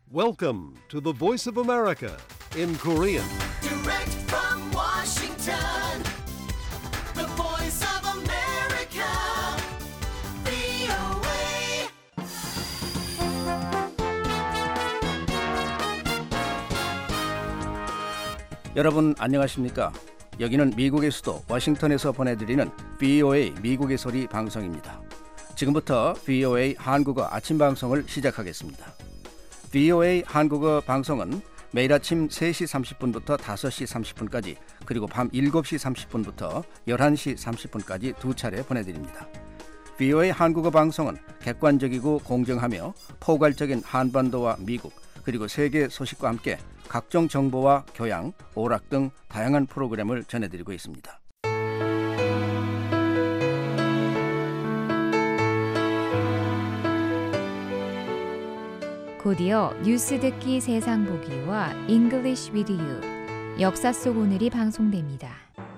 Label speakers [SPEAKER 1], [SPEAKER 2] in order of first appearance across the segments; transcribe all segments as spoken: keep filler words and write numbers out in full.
[SPEAKER 1] Welcome to the Voice of America in Korean.
[SPEAKER 2] Direct from Washington, the Voice of America, 브이오에이.
[SPEAKER 3] 여러분 안녕하십니까? 여기는 미국의 수도 워싱턴에서 보내드리는 브이오에이 미국의 소리 방송입니다. 지금부터 브이오에이 한국어 아침 방송을 시작하겠습니다. 브이오에이 한국어 방송은 매일 아침 세 시 삼십 분부터 다섯 시 삼십 분까지 그리고 밤 일곱 시 삼십 분부터 열한 시 삼십 분까지 두 차례 보내드립니다. 브이오에이 한국어 방송은 객관적이고 공정하며 포괄적인 한반도와 미국 그리고 세계 소식과 함께 각종 정보와 교양, 오락 등 다양한 프로그램을 전해드리고 있습니다.
[SPEAKER 4] 곧이어 뉴스 듣기 세상 보기와 English with you, 역사 속 오늘이 방송됩니다.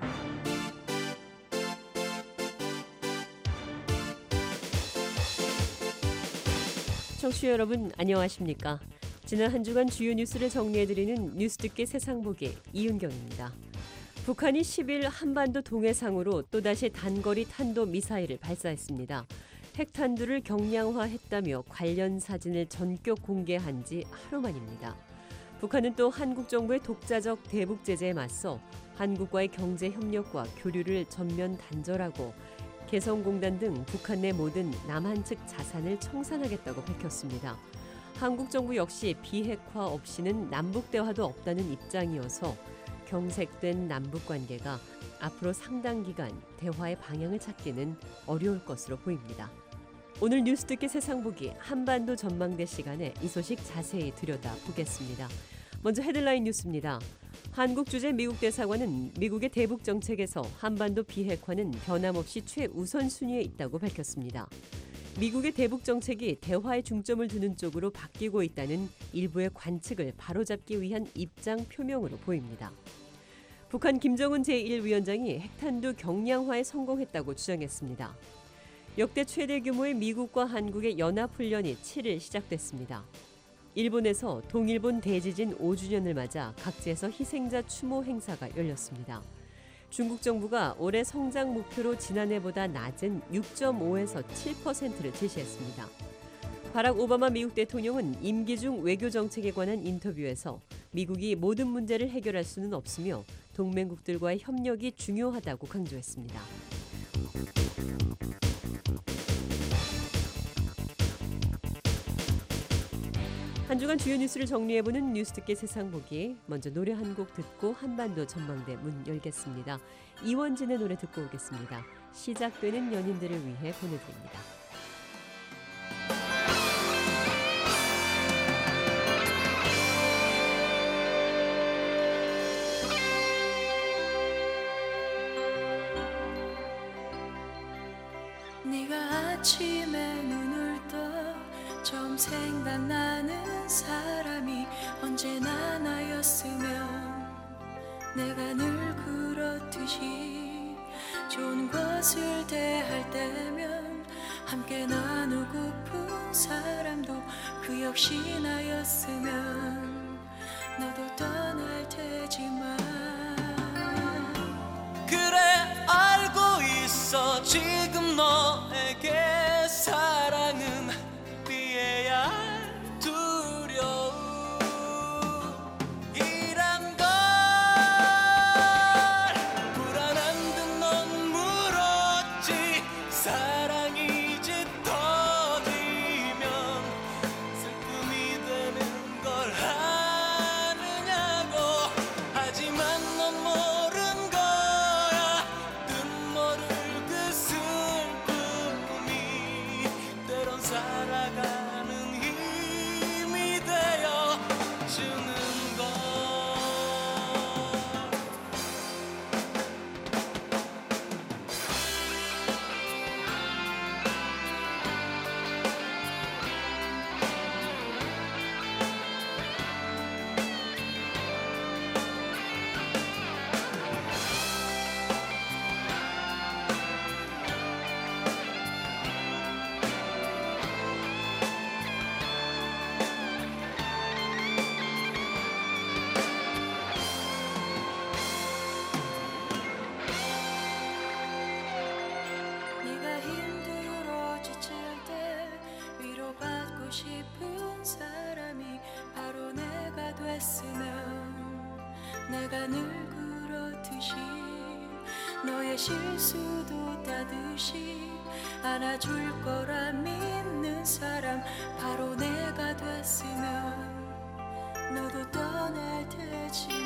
[SPEAKER 5] 청취자 여러분 안녕하십니까? 지난 한 주간 주요 뉴스를 정리해드리는 뉴스 듣기 세상 보기 이은경입니다. 북한이 십 일 한반도 동해상으로 또다시 단거리 탄도 미사일을 발사했습니다. 핵탄두를 경량화했다며 관련 사진을 전격 공개한 지 하루 만입니다. 북한은 또 한국 정부의 독자적 대북 제재에 맞서 한국과의 경제 협력과 교류를 전면 단절하고 개성공단 등 북한 내 모든 남한 측 자산을 청산하겠다고 밝혔습니다. 한국 정부 역시 비핵화 없이는 남북 대화도 없다는 입장이어서 경색된 남북 관계가 앞으로 상당 기간 대화의 방향을 찾기는 어려울 것으로 보입니다. 오늘 뉴스 듣기 세상 보기 한반도 전망대 시간에 이 소식 자세히 들여다보겠습니다. 먼저 헤드라인 뉴스입니다. 한국 주재 미국 대사관은 미국의 대북 정책에서 한반도 비핵화는 변함없이 최우선순위에 있다고 밝혔습니다. 미국의 대북 정책이 대화에 중점을 두는 쪽으로 바뀌고 있다는 일부의 관측을 바로잡기 위한 입장 표명으로 보입니다. 북한 김정은 제일 위원장이 핵탄두 경량화에 성공했다고 주장했습니다. 역대 최대 규모의 미국과 한국의 연합훈련이 칠 일 시작됐습니다. 일본에서 동일본 대지진 오 주년을 맞아 각지에서 희생자 추모 행사가 열렸습니다. 중국 정부가 올해 성장 목표로 지난해보다 낮은 육 점 오에서 칠 퍼센트를 제시했습니다. 바락 오바마 미국 대통령은 임기 중 외교 정책에 관한 인터뷰에서 미국이 모든 문제를 해결할 수는 없으며 동맹국들과의 협력이 중요하다고 강조했습니다. 한 주간 주요 뉴스를 정리해보는 뉴스 듣기 세상 보기. 먼저 노래 한 곡 듣고 한반도 전망대 문 열겠습니다. 이원진의 노래 듣고 오겠습니다. 시작되는 연인들을 위해 보내드립니다.
[SPEAKER 6] 네가 아침에 눈을 떠 처음 생각나는 사람이 언제나 나였으면 내가 늘 그렇듯이 좋은 것을 대할 때면 함께 나누고픈 사람도 그 역시 나였으면 너도 떠날 테지만
[SPEAKER 2] 그래 알고 있어 지금 너에게 사랑은 피해야 할 두려움 이란 걸 불안한 듯 넌 물었지 사랑이 짙어지면 슬픔이 되는 걸 아느냐고 하지만 넌 모른 거야 눈물을 그 슬픔
[SPEAKER 6] 됐으면 내가 늘 그렇듯이 너의 실수도 따듯이 안아줄 거라 믿는 사람 바로 내가 됐으면 너도 떠날 테지만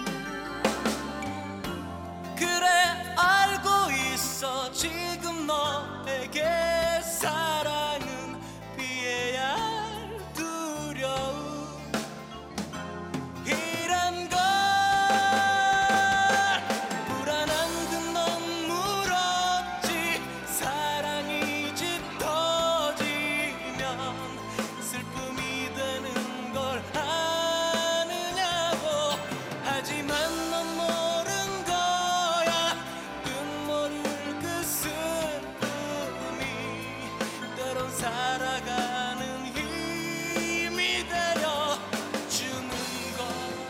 [SPEAKER 2] 그래 알고 있어 지금 너에게 사랑은 피해야 할 두려움 이란 걸 불안한 듯 넌 물었지 사랑이 짙어지면 슬픔이 되는 걸 아느냐고 하지만 넌 모른 거야 끝모를 그 슬픔이 때론 살아가는 힘이 되어 주는 것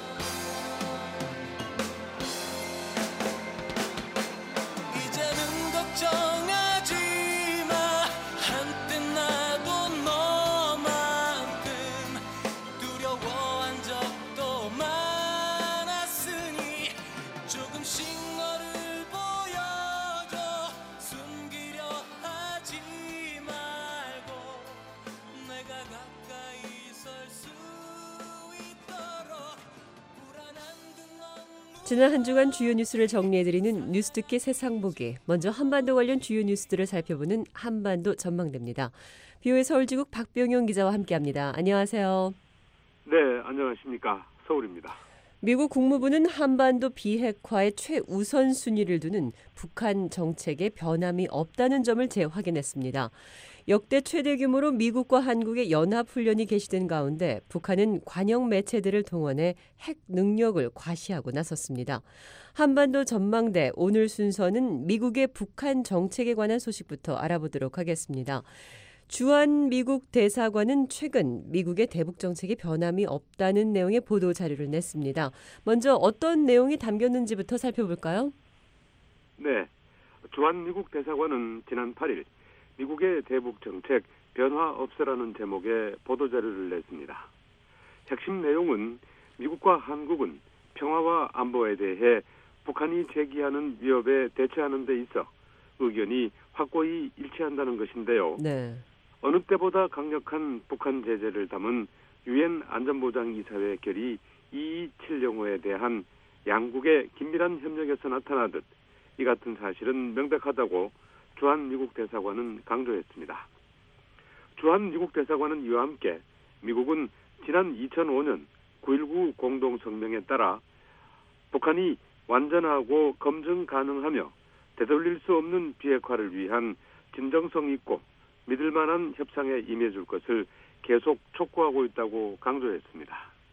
[SPEAKER 2] 이제는 걱정하지 마 한때 나도 너만큼 두려워한 적도 많았으니 조금씩 너를 보여줘 숨기려 하지 말고 내가 가까이 설 수 있도록 불안한 듯넌
[SPEAKER 5] 지난 한 주간 주요 뉴스를 정리해드리는 뉴스 듣기 세상보기. 먼저 한반도 관련 주요 뉴스들을 살펴보는 한반도 전망대입니다. 비오의 서울지국 박병용 기자와 함께합니다. 안녕하세요.
[SPEAKER 7] 네, 안녕하십니까. 서울입니다.
[SPEAKER 5] 미국 국무부는 한반도 비핵화의 최우선 순위를 두는 북한 정책에 변함이 없다는 점을 재확인했습니다. 역대 최대 규모로 미국과 한국의 연합훈련이 개시된 가운데 북한은 관영 매체들을 동원해 핵 능력을 과시하고 나섰습니다. 한반도 전망대 오늘 순서는 미국의 북한 정책에 관한 소식부터 알아보도록 하겠습니다. 주한 미국 대사관은 최근 미국의 대북 정책에 변함이 없다는 내용의 보도 자료를 냈습니다. 먼저 어떤 내용이 담겼는지부터 살펴볼까요?
[SPEAKER 7] 네, 주한 미국 대사관은 지난 팔 일 미국의 대북 정책 변화 없으라는 제목의 보도자료를 냈습니다. 핵심 내용은 미국과 한국은 평화와 안보에 대해 북한이 제기하는 위협에 대처하는 데 있어 의견이 확고히 일치한다는 것인데요.
[SPEAKER 5] 네.
[SPEAKER 7] 어느 때보다 강력한 북한 제재를 담은 유엔 안전보장이사회 결의 이이칠영오에 대한 양국의 긴밀한 협력에서 나타나듯 이 같은 사실은 명백하다고 주한 미국 대사관은 강조했습니다. 주한 미국 대사관은 이와 함께 미국은 지난 이천오 년 구일구 공동성명에 따라 북한이 완전하고 검증 가능하며 되돌릴 수 없는 비핵화를 위한 진정성 있고 믿을 만한 협상에 임해줄 것을 계속 촉구하고 있다고 강조했습니다.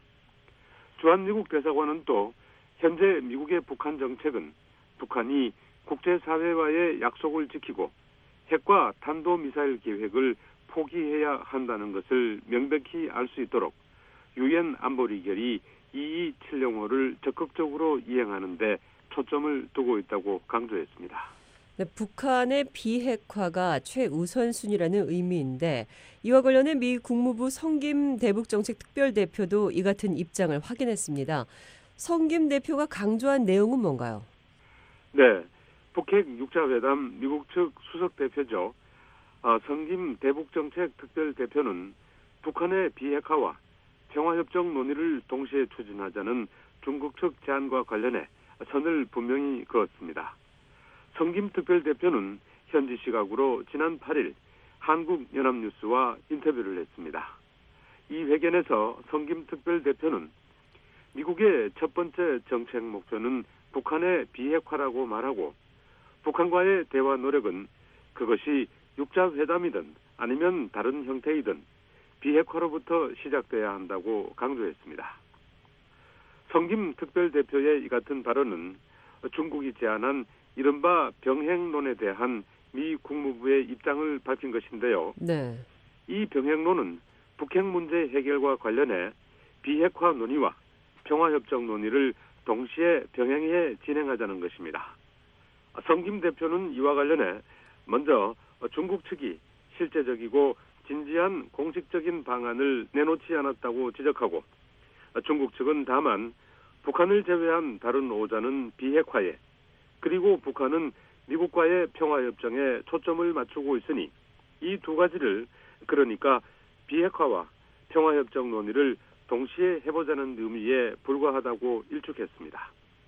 [SPEAKER 7] 주한 미국 대사관은 또 현재 미국의 북한 정책은 북한이 국제사회와의 약속을 지키고 핵과 탄도미사일 계획을 포기해야 한다는 것을 명백히 알 수 있도록 유엔 안보리 결의 이이칠영오를 적극적으로 이행하는 데 초점을 두고 있다고 강조했습니다.
[SPEAKER 5] 네, 북한의 비핵화가 최우선순위라는 의미인데 이와 관련해 미 국무부 성김 대북정책 특별대표도 이 같은 입장을 확인했습니다. 성김 대표가 강조한 내용은 뭔가요?
[SPEAKER 7] 네, 북핵 육 자 회담 미국 측 수석 대표죠. 어, 성김 대북정책 특별대표는 북한의 비핵화와 평화협정 논의를 동시에 추진하자는 중국 측 제안과 관련해 선을 분명히 그었습니다. 성김 특별대표는 현지 시각으로 지난 팔 일 한국연합뉴스와 인터뷰를 했습니다. 이 회견에서 성김 특별대표는 미국의 첫 번째 정책 목표는 북한의 비핵화라고 말하고 북한과의 대화 노력은 그것이 육 자 회담이든 아니면 다른 형태이든 비핵화로부터 시작돼야 한다고 강조했습니다. 성김 특별대표의 이 같은 발언은 중국이 제안한 이른바 병핵론에 대한 미 국무부의 입장을 밝힌 것인데요.
[SPEAKER 5] 네.
[SPEAKER 7] 이 병핵론은 북핵 문제 해결과 관련해 비핵화 논의와 평화협정 논의를 동시에 병행해 진행하자는 것입니다. 성김 대표는 이와 관련해 먼저 중국 측이 실제적이고 진지한 공식적인 방안을 내놓지 않았다고 지적하고 중국 측은 다만 북한을 제외한 다른 오자는 비핵화에, 그리고 북한은 미국과의 평화협정에 초점을 맞추고 있으니 이 두 가지를, 그러니까 비핵화와 평화협정 논의를 동시에 해보자는 의미에 불과하다고 일축했습니다.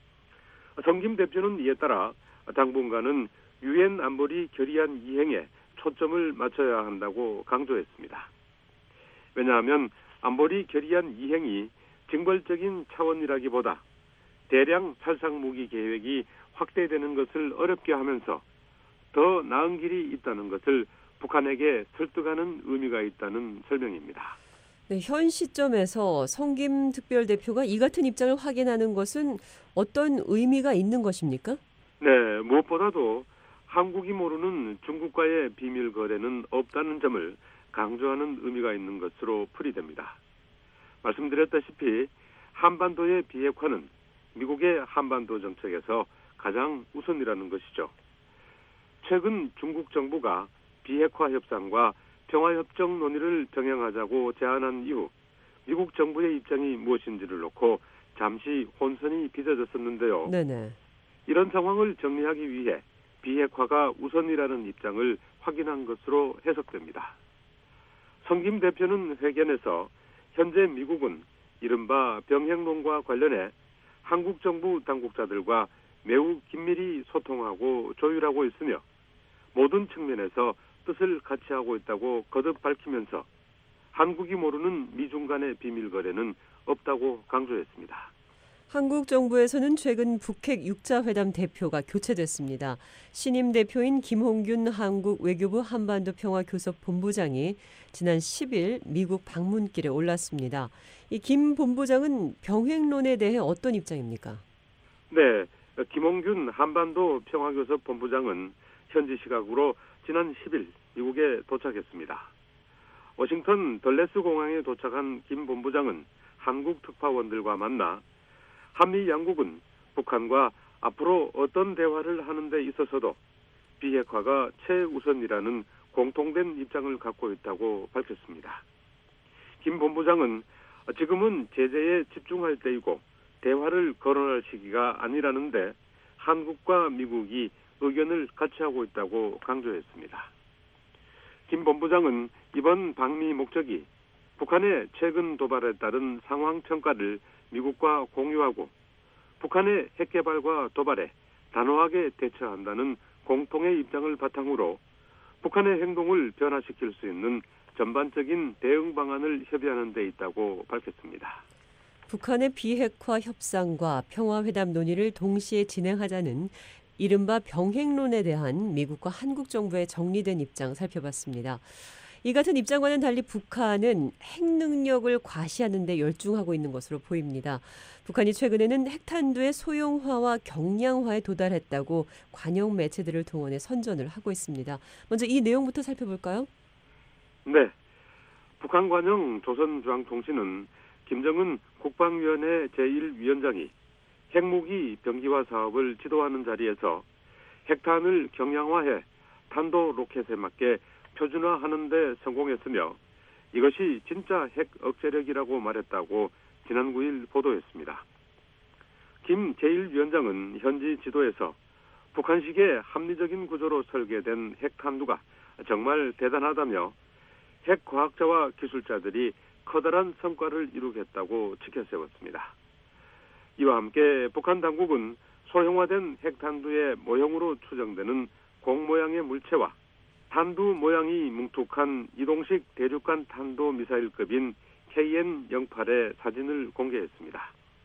[SPEAKER 7] 성김 대표는 이에 따라 당분간은 유엔 안보리 결의안 이행에 초점을 맞춰야 한다고 강조했습니다. 왜냐하면 안보리 결의안 이행이 징벌적인 차원이라기보다 대량 살상무기 계획이 확대되는 것을 어렵게 하면서 더 나은 길이 있다는 것을 북한에게 설득하는 의미가 있다는 설명입니다.
[SPEAKER 5] 네, 현 시점에서 성김 특별대표가 이 같은 입장을 확인하는 것은 어떤 의미가 있는 것입니까?
[SPEAKER 7] 네, 무엇보다도 한국이 모르는 중국과의 비밀 거래는 없다는 점을 강조하는 의미가 있는 것으로 풀이됩니다. 말씀드렸다시피 한반도의 비핵화는 미국의 한반도 정책에서 가장 우선이라는 것이죠. 최근 중국 정부가 비핵화 협상과 평화협정 논의를 병행하자고 제안한 이후 미국 정부의 입장이 무엇인지를 놓고 잠시 혼선이 빚어졌었는데요.
[SPEAKER 5] 네네.
[SPEAKER 7] 이런 상황을 정리하기 위해 비핵화가 우선이라는 입장을 확인한 것으로 해석됩니다. 성김 대표는 회견에서 현재 미국은 이른바 병행론과 관련해 한국 정부 당국자들과 매우 긴밀히 소통하고 조율하고 있으며 모든 측면에서 뜻을 같이 하고 있다고 거듭 밝히면서 한국이 모르는 미중 간의 비밀 거래는 없다고 강조했습니다.
[SPEAKER 5] 한국 정부에서는 최근 북핵 육 자 회담 대표가 교체됐습니다. 신임 대표인 김홍균 한국 외교부 한반도 평화교섭 본부장이 지난 십 일 미국 방문길에 올랐습니다. 이 김 본부장은 병행론에 대해 어떤 입장입니까?
[SPEAKER 7] 네, 김홍균 한반도 평화교섭 본부장은 현지 시각으로 지난 십 일 미국에 도착했습니다. 워싱턴 덜레스 공항에 도착한 김 본부장은 한국 특파원들과 만나 한미 양국은 북한과 앞으로 어떤 대화를 하는 데 있어서도 비핵화가 최우선이라는 공통된 입장을 갖고 있다고 밝혔습니다. 김 본부장은 지금은 제재에 집중할 때이고 대화를 거론할 시기가 아니라는데 한국과 미국이 의견을 같이 하고 있다고 강조했습니다. 김 본부장은 이번 방미 목적이 북한의 최근 도발에 따른 상황 평가를 미국과 공유하고 북한의 핵 개발과 도발에 단호하게 대처한다는 공통의 입장을 바탕으로 북한의 행동을 변화시킬 수 있는 전반적인 대응 방안을 협의하는 데 있다고 밝혔습니다.
[SPEAKER 5] 북한의 비핵화 협상과 평화회담 논의를 동시에 진행하자는 이른바 병행론에 대한 미국과 한국 정부의 정리된 입장 살펴봤습니다. 이 같은 입장과는 달리 북한은 핵 능력을 과시하는 데 열중하고 있는 것으로 보입니다. 북한이 최근에는 핵탄두의 소형화와 경량화에 도달했다고 관영 매체들을 동원해 선전을 하고 있습니다. 먼저 이 내용부터 살펴볼까요?
[SPEAKER 7] 네, 북한 관영 조선중앙통신은 김정은 국방위원회 제일 위원장이 핵무기 병기화 사업을 지도하는 자리에서 핵탄을 경량화해 탄도 로켓에 맞게 표준화하는 데 성공했으며 이것이 진짜 핵 억제력이라고 말했다고 지난 구 일 보도했습니다. 김 제일 위원장은 현지 지도에서 북한식의 합리적인 구조로 설계된 핵탄두가 정말 대단하다며 핵 과학자와 기술자들이 커다란 성과를 이루겠다고 지켜세웠습니다. 이와 함께 북한 당국은 소형화된 핵탄두의 모형으로 추정되는 공 모양의 물체와 탄두 모양이 뭉툭한 이동식 대륙간 탄도 미사일급인 케이엔 영팔의 사진을 공개했습니다.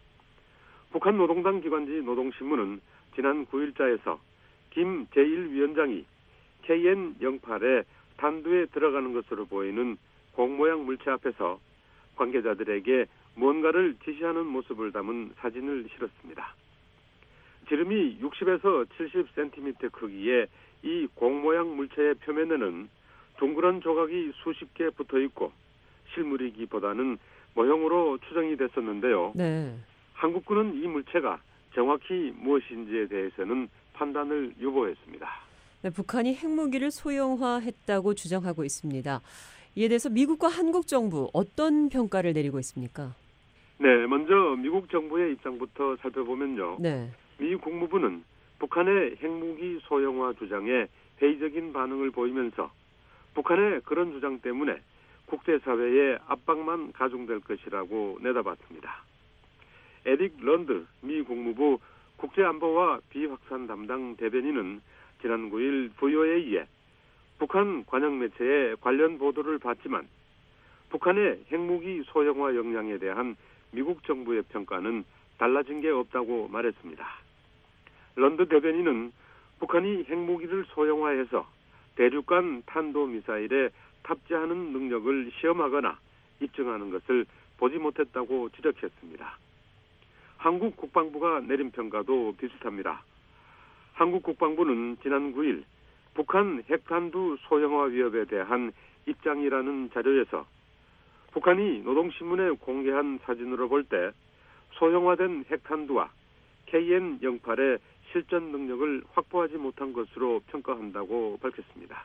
[SPEAKER 7] 북한 노동당 기관지 노동신문은 지난 구 일자에서 김 제일 위원장이 케이엔 영팔의 탄두에 들어가는 것으로 보이는 공 모양 물체 앞에서 관계자들에게 뭔가를 지시하는 모습을 담은 사진을 실었습니다. 지름이 육십에서 칠십 센티미터 크기의 이 공 모양 물체의 표면에는 둥그런 조각이 수십 개 붙어 있고 실물이기보다는 모형으로 추정이 됐었는데요.
[SPEAKER 5] 네.
[SPEAKER 7] 한국군은 이 물체가 정확히 무엇인지에 대해서는 판단을 유보했습니다.
[SPEAKER 5] 네, 북한이 핵무기를 소형화했다고 주장하고 있습니다. 이에 대해서 미국과 한국 정부 어떤 평가를 내리고 있습니까?
[SPEAKER 7] 네, 먼저 미국 정부의 입장부터 살펴보면요.
[SPEAKER 5] 네.
[SPEAKER 7] 미 국무부는 북한의 핵무기 소형화 주장에 회의적인 반응을 보이면서 북한의 그런 주장 때문에 국제사회의 압박만 가중될 것이라고 내다봤습니다. 에릭 런드 미 국무부 국제안보와 비확산 담당 대변인은 지난 구 일 브이오에이에 북한 관영 매체의 관련 보도를 봤지만 북한의 핵무기 소형화 역량에 대한 미국 정부의 평가는 달라진 게 없다고 말했습니다. 런드 대변인은 북한이 핵무기를 소형화해서 대륙간 탄도미사일에 탑재하는 능력을 시험하거나 입증하는 것을 보지 못했다고 지적했습니다. 한국 국방부가 내린 평가도 비슷합니다. 한국 국방부는 지난 구 일 북한 핵탄두 소형화 위협에 대한 입장이라는 자료에서 북한이 노동신문에 공개한 사진으로 볼 때 소형화된 핵탄두와 케이엔 영팔의 실전 능력을 확보하지 못한 것으로 평가한다고 밝혔습니다.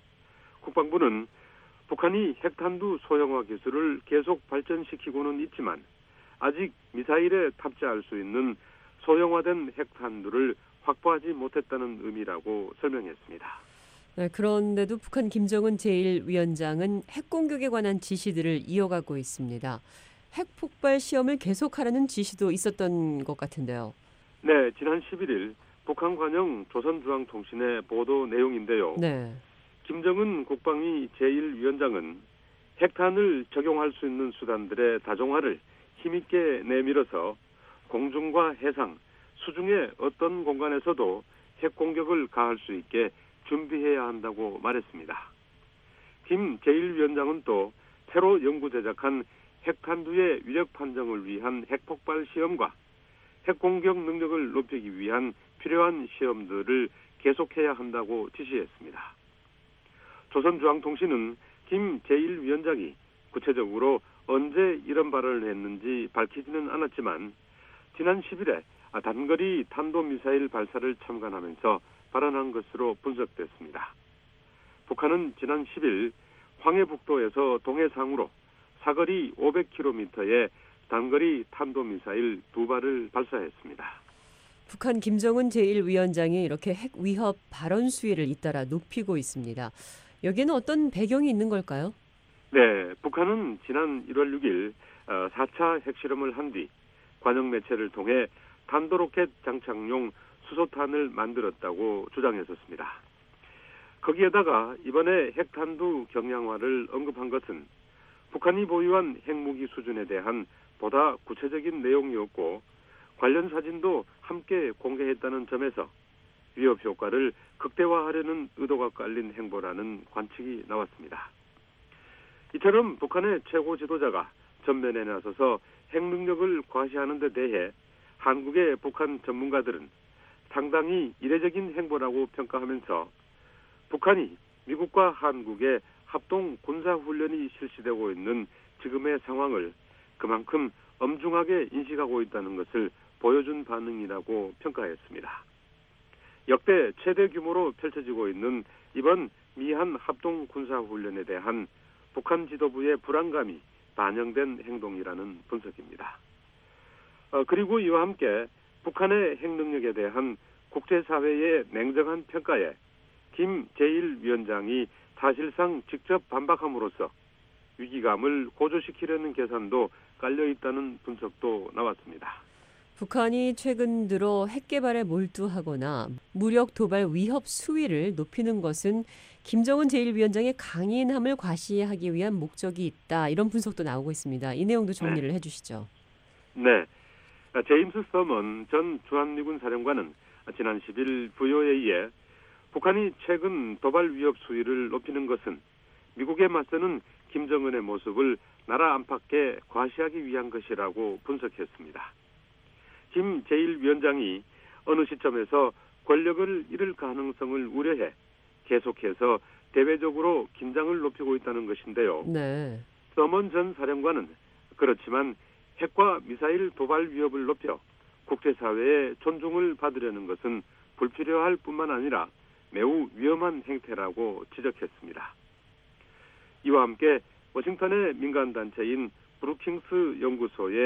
[SPEAKER 7] 국방부는 북한이 핵탄두 소형화 기술을 계속 발전시키고는 있지만 아직 미사일에 탑재할 수 있는 소형화된 핵탄두를 확보하지 못했다는 의미라고 설명했습니다.
[SPEAKER 5] 네, 그런데도 북한 김정은 제일 위원장은 핵공격에 관한 지시들을 이어가고 있습니다. 핵폭발 시험을 계속하라는 지시도 있었던 것 같은데요.
[SPEAKER 7] 네, 지난 십일 일 북한 관영 조선중앙통신의 보도 내용인데요.
[SPEAKER 5] 네.
[SPEAKER 7] 김정은 국방위 제일 위원장은 핵탄을 적용할 수 있는 수단들의 다종화를 힘있게 내밀어서 공중과 해상, 수중의 어떤 공간에서도 핵공격을 가할 수 있게 준비해야 한다고 말했습니다. 김 제일 위원장은 또 새로 연구 제작한 핵탄두의 위력 판정을 위한 핵폭발 시험과 핵공격 능력을 높이기 위한 필요한 시험들을 계속해야 한다고 지시했습니다. 조선중앙통신은 김 제일 위원장이 구체적으로 언제 이런 발언을 했는지 밝히지는 않았지만 지난 십 일에 단거리 탄도미사일 발사를 참관하면서 발언한 것으로 분석됐습니다. 북한은 지난 십 일 황해북도에서 동해상으로 사거리 오백 킬로미터의 단거리 탄도미사일 두 발을 발사했습니다.
[SPEAKER 5] 북한 김정은 제일 위원장이 이렇게 핵 위협 발언 수위를 잇따라 높이고 있습니다. 여기에는 어떤 배경이 있는 걸까요?
[SPEAKER 7] 네, 북한은 지난 일월 육 일 사 차 핵실험을 한 뒤 관영 매체를 통해 탄도로켓 장착용 수소탄을 만들었다고 주장했었습니다. 거기에다가 이번에 핵탄두 경량화를 언급한 것은 북한이 보유한 핵무기 수준에 대한 보다 구체적인 내용이었고 관련 사진도 함께 공개했다는 점에서 위협 효과를 극대화하려는 의도가 깔린 행보라는 관측이 나왔습니다. 이처럼 북한의 최고 지도자가 전면에 나서서 핵 능력을 과시하는 데 대해 한국의 북한 전문가들은 상당히 이례적인 행보라고 평가하면서 북한이 미국과 한국의 합동 군사훈련이 실시되고 있는 지금의 상황을 그만큼 엄중하게 인식하고 있다는 것을 보여준 반응이라고 평가했습니다. 역대 최대 규모로 펼쳐지고 있는 이번 미한 합동 군사훈련에 대한 북한 지도부의 불안감이 반영된 행동이라는 분석입니다. 어, 그리고 이와 함께 북한의 핵능력에 대한 국제사회의 냉정한 평가에 김 제일 위원장이 사실상 직접 반박함으로써 위기감을 고조시키려는 계산도 깔려있다는 분석도 나왔습니다.
[SPEAKER 5] 북한이 최근 들어 핵 개발에 몰두하거나 무력 도발 위협 수위를 높이는 것은 김정은 제일 위원장의 강인함을 과시하기 위한 목적이 있다. 이런 분석도 나오고 있습니다. 이 내용도 정리를
[SPEAKER 7] 네.
[SPEAKER 5] 해주시죠.
[SPEAKER 7] 네. 제임스 서먼 전 주한미군 사령관은 지난 십 일 브이오에이에 북한이 최근 도발 위협 수위를 높이는 것은 미국에 맞서는 김정은의 모습을 나라 안팎에 과시하기 위한 것이라고 분석했습니다. 김 제일 위원장이 어느 시점에서 권력을 잃을 가능성을 우려해 계속해서 대외적으로 긴장을 높이고 있다는 것인데요.
[SPEAKER 5] 네.
[SPEAKER 7] 서먼 전 사령관은 그렇지만 핵과 미사일 도발 위협을 높여 국제사회의 존중을 받으려는 것은 불필요할 뿐만 아니라 매우 위험한 행태라고 지적했습니다. 이와 함께 워싱턴의 민간단체인 브루킹스 연구소의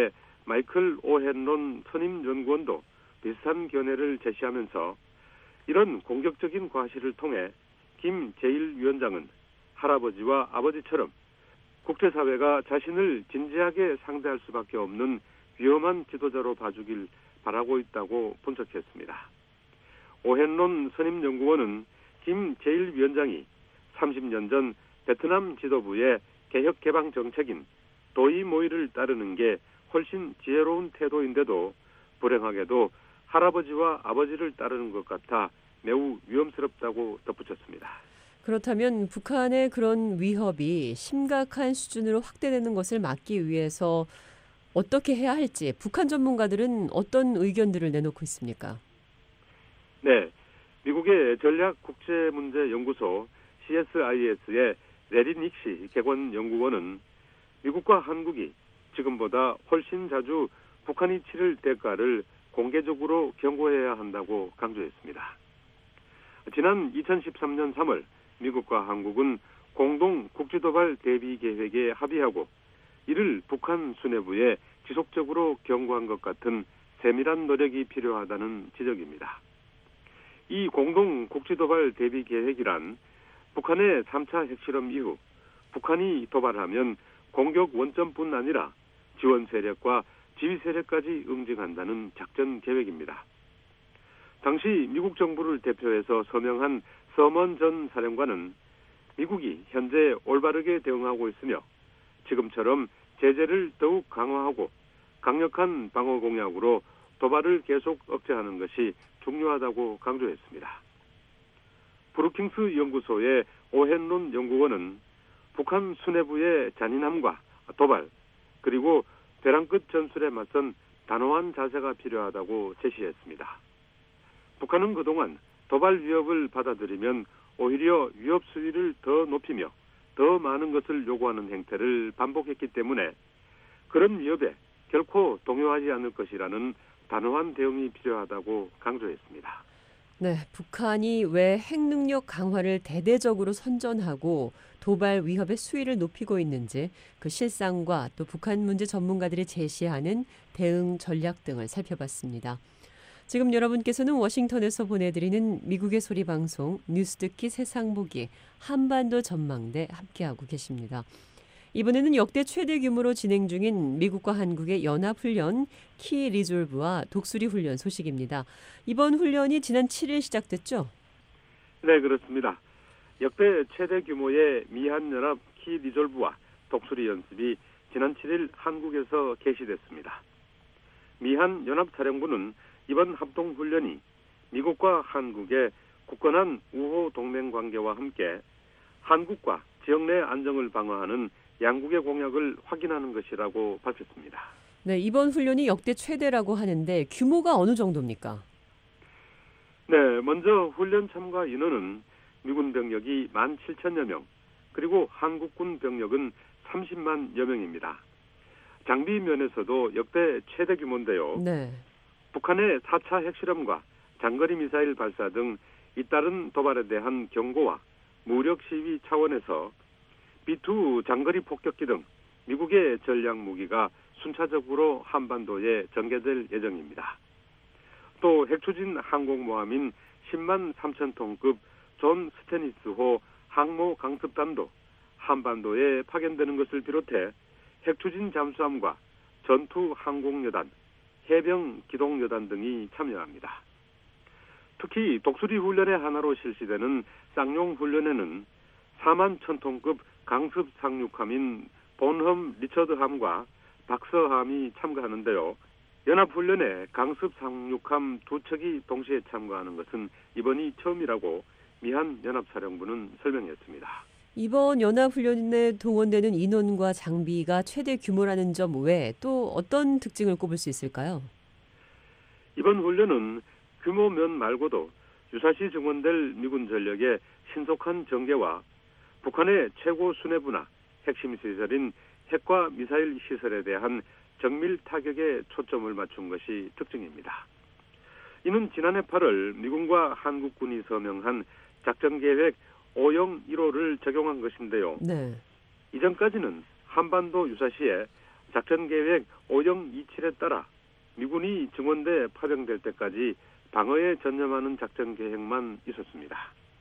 [SPEAKER 7] 마이클 오헨론 선임연구원도 비슷한 견해를 제시하면서 이런 공격적인 과시를 통해 김 제일 위원장은 할아버지와 아버지처럼 국제사회가 자신을 진지하게 상대할 수밖에 없는 위험한 지도자로 봐주길 바라고 있다고 분석했습니다. 오헨론 선임연구원은 김 제일 위원장이 삼십 년 전 베트남 지도부의 개혁개방 정책인 도이모이를 따르는 게 훨씬 지혜로운 태도인데도 불행하게도 할아버지와 아버지를 따르는 것 같아 매우 위험스럽다고 덧붙였습니다.
[SPEAKER 5] 그렇다면 북한의 그런 위협이 심각한 수준으로 확대되는 것을 막기 위해서 어떻게 해야 할지 북한 전문가들은 어떤 의견들을 내놓고 있습니까?
[SPEAKER 7] 네, 미국의 전략국제문제연구소 씨에스아이에스의 레리 닉시 객원연구원은 미국과 한국이 지금보다 훨씬 자주 북한이 치를 대가를 공개적으로 경고해야 한다고 강조했습니다. 지난 이천십삼 년 삼월 미국과 한국은 공동 국지도발 대비 계획에 합의하고 이를 북한 수뇌부에 지속적으로 경고한 것 같은 세밀한 노력이 필요하다는 지적입니다. 이 공동 국지도발 대비 계획이란 북한의 삼 차 핵실험 이후 북한이 도발하면 공격 원점뿐 아니라 지원 세력과 지휘 세력까지 응징한다는 작전 계획입니다. 당시 미국 정부를 대표해서 서명한 서먼 전 사령관은 미국이 현재 올바르게 대응하고 있으며 지금처럼 제재를 더욱 강화하고 강력한 방어 공약으로 도발을 계속 억제하는 것이 중요하다고 강조했습니다. 브루킹스 연구소의 오헨론 연구원은 북한 수뇌부의 잔인함과 도발 그리고 벼랑 끝 전술에 맞선 단호한 자세가 필요하다고 제시했습니다. 북한은 그동안 도발 위협을 받아들이면 오히려 위협 수위를 더 높이며 더 많은 것을 요구하는 행태를 반복했기 때문에 그런 위협에 결코 동요하지 않을 것이라는 단호한 대응이 필요하다고 강조했습니다.
[SPEAKER 5] 네, 북한이 왜 핵능력 강화를 대대적으로 선전하고 도발 위협의 수위를 높이고 있는지 그 실상과 또 북한 문제 전문가들이 제시하는 대응 전략 등을 살펴봤습니다. 지금 여러분께서는 워싱턴에서 보내드리는 미국의 소리 방송 뉴스 듣기 세상 보기 한반도 전망대 함께하고 계십니다. 이번에는 역대 최대 규모로 진행 중인 미국과 한국의 연합훈련 키 리졸브와 독수리 훈련 소식입니다. 이번 훈련이 지난 칠 일 시작됐죠?
[SPEAKER 7] 네, 그렇습니다. 역대 최대 규모의 미한연합 키 리졸브와 독수리 연습이 지난 칠 일 한국에서 개시됐습니다. 미한연합사령부는 이번 합동훈련이 미국과 한국의 굳건한 우호 동맹 관계와 함께 한국과 지역 내 안정을 방어하는 양국의 공약을 확인하는 것이라고 밝혔습니다.
[SPEAKER 5] 네, 이번 훈련이 역대 최대라고 하는데 규모가 어느 정도입니까?
[SPEAKER 7] 네, 먼저 훈련 참가 인원은 미군 병력이 만 칠천여 명, 그리고 한국군 병력은 삼십만여 명입니다. 장비 면에서도 역대 최대 규모인데요.
[SPEAKER 5] 네.
[SPEAKER 7] 북한의 사 차 핵실험과 장거리 미사일 발사 등 잇따른 도발에 대한 경고와 무력 시위 차원에서 비 투 장거리 폭격기 등 미국의 전략 무기가 순차적으로 한반도에 전개될 예정입니다. 또 핵추진 항공모함인 십만 삼천 톤급 존 스테니스호 항모 강습단도 한반도에 파견되는 것을 비롯해 핵추진 잠수함과 전투 항공여단, 해병 기동여단 등이 참여합니다. 특히 독수리 훈련의 하나로 실시되는 쌍용 훈련에는 사만 천 톤급 강습 상륙함인 본험 리처드함과 박서함이 참가하는데요. 연합훈련에 강습 상륙함 두 척이 동시에 참가하는 것은 이번이 처음이라고 미한연합사령부는 설명했습니다.
[SPEAKER 5] 이번 연합훈련에 동원되는 인원과 장비가 최대 규모라는 점 외에 또 어떤 특징을 꼽을 수 있을까요?
[SPEAKER 7] 이번 훈련은 규모면 말고도 유사시 증원될 미군 전력의 신속한 전개와 북한의 최고 수뇌부나 핵심 시설인 핵과 미사일 시설에 대한 정밀 타격에 초점을 맞춘 것이 특징입니다. 이는 지난해 팔월 미군과 한국군이 서명한 작전계획 오영일호를 적용한 것인데요.
[SPEAKER 5] 네.
[SPEAKER 7] 이전까지는 한반도 유사시에 작전계획 오영이칠 사실에 따라 미군이 증원돼 파병될 때까지 방어에 전념하는 작전 계획만 있었습니다.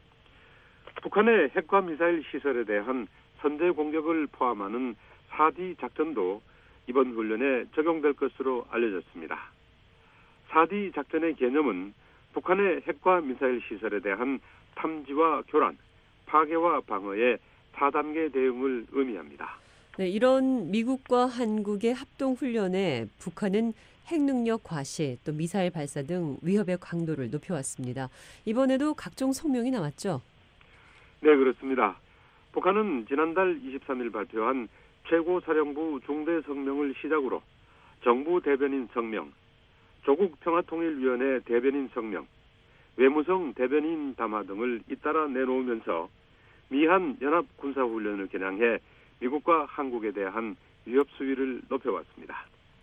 [SPEAKER 7] 북한의 핵과 미사일 시설에 대한 선제 공격을 포함하는 사 디 작전도 이번 훈련에 적용될 것으로 알려졌습니다. 사 디 작전의 개념은 북한의 핵과 미사일 시설에 대한 탐지와 교란, 파괴와 방어의 사 단계 대응을 의미합니다.
[SPEAKER 5] 네, 이런 미국과 한국의 합동 훈련에 북한은 핵 능력 과시, 또 미사일 발사 등 위협의 강도를 높여왔습니다. 이번에도 각종 성명이 나왔죠?
[SPEAKER 7] 네, 그렇습니다. 북한은 지난달 이십삼 일 발표한 최고사령부 중대 성명을 시작으로 정부 대변인 성명, 조국평화통일위원회 대변인 성명, 외무성 대변인 담화 등을 잇따라 내놓으면서 미한 연합군사훈련을 겨냥해 미국과 한국에 대한 위협 수위를 높여왔습니다.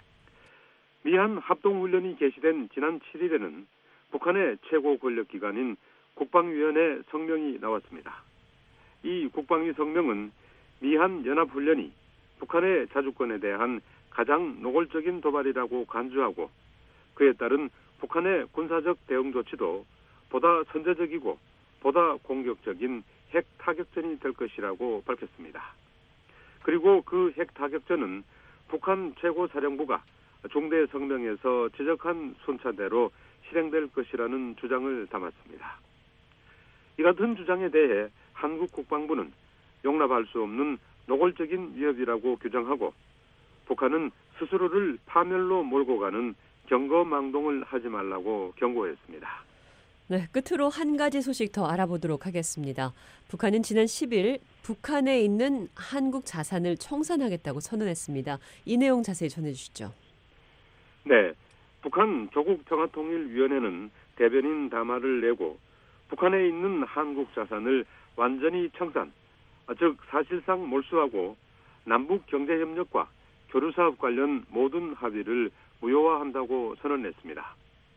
[SPEAKER 7] 미한 합동훈련이 개시된 지난 칠 일에는 북한의 최고 권력기관인 국방위원회 성명이 나왔습니다. 이 국방위 성명은 미한 연합훈련이 북한의 자주권에 대한 가장 노골적인 도발이라고 간주하고 그에 따른 북한의 군사적 대응 조치도 보다 선제적이고 보다 공격적인 핵 타격전이 될 것이라고 밝혔습니다. 그리고 그 핵 타격전은 북한 최고사령부가 중대 성명에서 지적한 순차대로 실행될 것이라는 주장을 담았습니다. 이 같은 주장에 대해 한국 국방부는 용납할 수 없는 노골적인 위협이라고 규정하고 북한은 스스로를 파멸로 몰고 가는 경거망동을 하지 말라고 경고했습니다.
[SPEAKER 5] 네, 끝으로 한 가지 소식 더 알아보도록 하겠습니다. 북한은 지난 십 일 북한에 있는 한국 자산을 청산하겠다고 선언했습니다. 이 내용 자세히 전해주시죠.
[SPEAKER 7] 네, 북한 조국평화통일위원회는 대변인 담화를 내고 북한에 있는 한국 자산을 완전히 청산, 즉 사실상 몰수하고 남북 경제협력과 교류사업 관련 모든 합의를 무효화한다고 선언했습니다.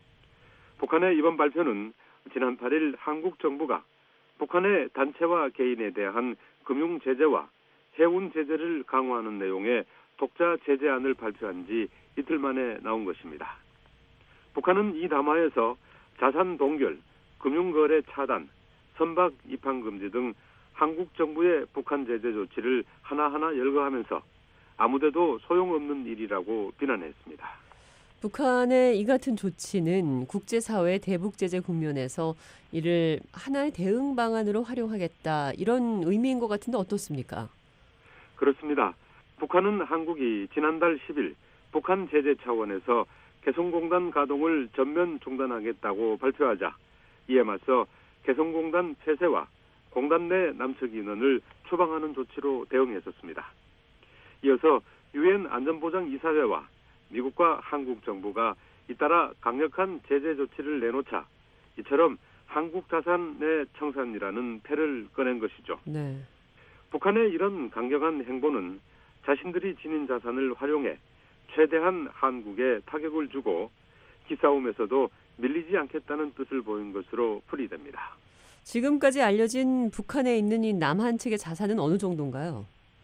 [SPEAKER 7] 북한의 이번 발표는 지난 팔 일 한국 정부가 북한의 단체와 개인에 대한 금융 제재와 해운 제재를 강화하는 내용의 독자 제재안을 발표한 지 이틀 만에 나온 것입니다. 북한은 이 담화에서 자산 동결, 금융거래 차단, 선박 입항 금지 등 한국 정부의 북한 제재 조치를 하나하나 열거하면서 아무데도 소용없는 일이라고 비난했습니다.
[SPEAKER 5] 북한의 이 같은 조치는 국제사회의 대북제재 국면에서 이를 하나의 대응 방안으로 활용하겠다 이런 의미인 것 같은데 어떻습니까?
[SPEAKER 7] 그렇습니다. 북한은 한국이 지난달 십 일 북한 제재 차원에서 개성공단 가동을 전면 중단하겠다고 발표하자 이에 맞서 개성공단 폐쇄와 공단 내 남측 인원을 추방하는 조치로 대응했었습니다. 이어서 유엔 안전보장이사회와 미국과 한국 정부가 잇따라 강력한 제재 조치를 내놓자 이처럼 한국 자산의 청산이라는 패를 꺼낸 것이죠.
[SPEAKER 5] 네.
[SPEAKER 7] 북한의 이런 강경한 행보는 자신들이 지닌 자산을 활용해 최대한 한국에 타격을 주고 기싸움에서도 밀리지 않겠다는 뜻을 보인 것으로 풀이됩니다.
[SPEAKER 5] 지금까지 알려진 북한에 있는 이 남한 측의 자산은 어느 정도인가요?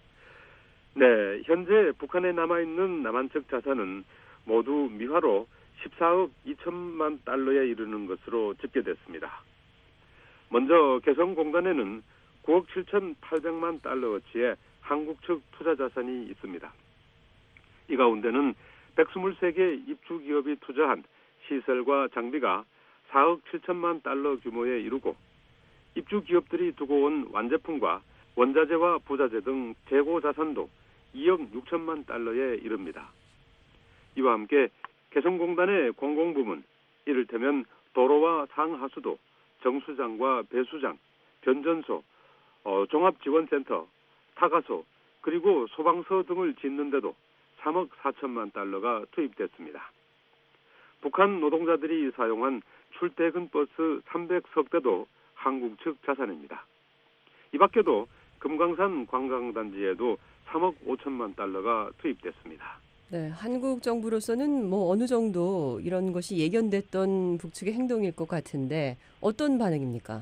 [SPEAKER 7] 네, 현재 북한에 남아있는 남한 측 자산은 모두 미화로 십사억 이천만 달러에 이르는 것으로 집계됐습니다. 먼저 개성공단에는 구억 칠천팔백만 달러어치의 한국 측 투자 자산이 있습니다. 이 가운데는 백이십삼 개 입주 기업이 투자한 시설과 장비가 사억 칠천만 달러 규모에 이르고 입주 기업들이 두고 온 완제품과 원자재와 부자재 등 재고 자산도 이억 육천만 달러에 이릅니다. 이와 함께 개성공단의 공공부문, 이를테면 도로와 상하수도, 정수장과 배수장, 변전소, 어, 종합지원센터, 타가소, 그리고 소방서 등을 짓는 데도 삼억 사천만 달러가 투입됐습니다. 북한 노동자들이 사용한 출퇴근 버스 삼백석 대도 한국 측 자산입니다. 이 밖에도 금강산 관광단지에도 삼억 오천만 달러가 투입됐습니다.
[SPEAKER 5] 네, 한국 정부로서는 뭐 어느 정도 이런 것이 예견됐던 북측의 행동일 것 같은데 어떤 반응입니까?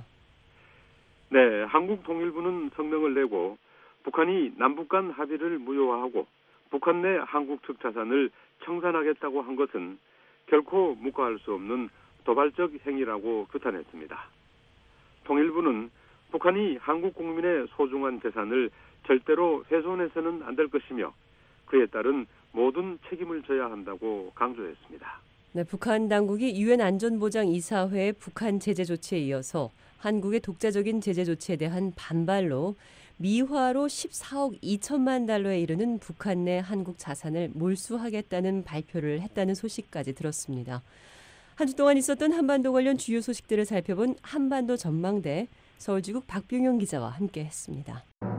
[SPEAKER 7] 네, 한국통일부는 성명을 내고 북한이 남북 간 합의를 무효화하고 북한 내 한국 측 자산을 청산하겠다고 한 것은 결코 묵과할 수 없는 도발적 행위라고 규탄했습니다. 통일부는 북한이 한국 국민의 소중한 재산을 절대로 훼손해서는 안 될 것이며 그에 따른 모든 책임을 져야 한다고 강조했습니다.
[SPEAKER 5] 네, 북한 당국이 유엔 안전보장이사회의 북한 제재 조치에 이어서 한국의 독자적인 제재 조치에 대한 반발로 미화로 십사억 이천만 달러에 이르는 북한 내 한국 자산을 몰수하겠다는 발표를 했다는 소식까지 들었습니다. 한 주 동안 있었던 한반도 관련 주요 소식들을 살펴본 한반도 전망대 서울지국 박병영 기자와 함께했습니다.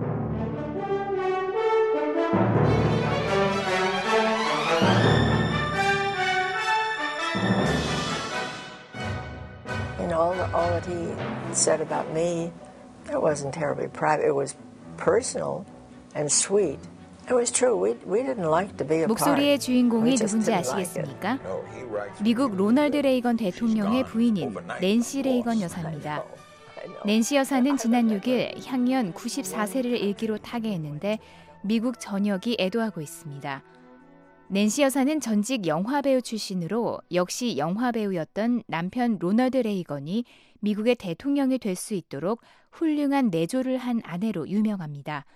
[SPEAKER 8] You know, all, all that he said about me, it wasn't terribly private. It was personal and sweet. It was true. We, we didn't like to be a part.
[SPEAKER 4] 목소리의 주인공이
[SPEAKER 8] We just
[SPEAKER 4] 누군지
[SPEAKER 8] didn't like
[SPEAKER 4] 아시겠습니까?
[SPEAKER 8] it.
[SPEAKER 4] 미국 로널드 레이건 대통령의 부인인 낸시 레이건 여사입니다. 낸시 여사는 지난 육 일 향년 구십사 세를 일기로 타계했는데 미국 전역이 애도하고 있습니다. 낸시 여사는 전직 영화배우 출신으로 역시 영화배우였던 남편 로널드 레이건이 미국의 대통령이 될 수 있도록 훌륭한 내조를 한 아내로 유명합니다.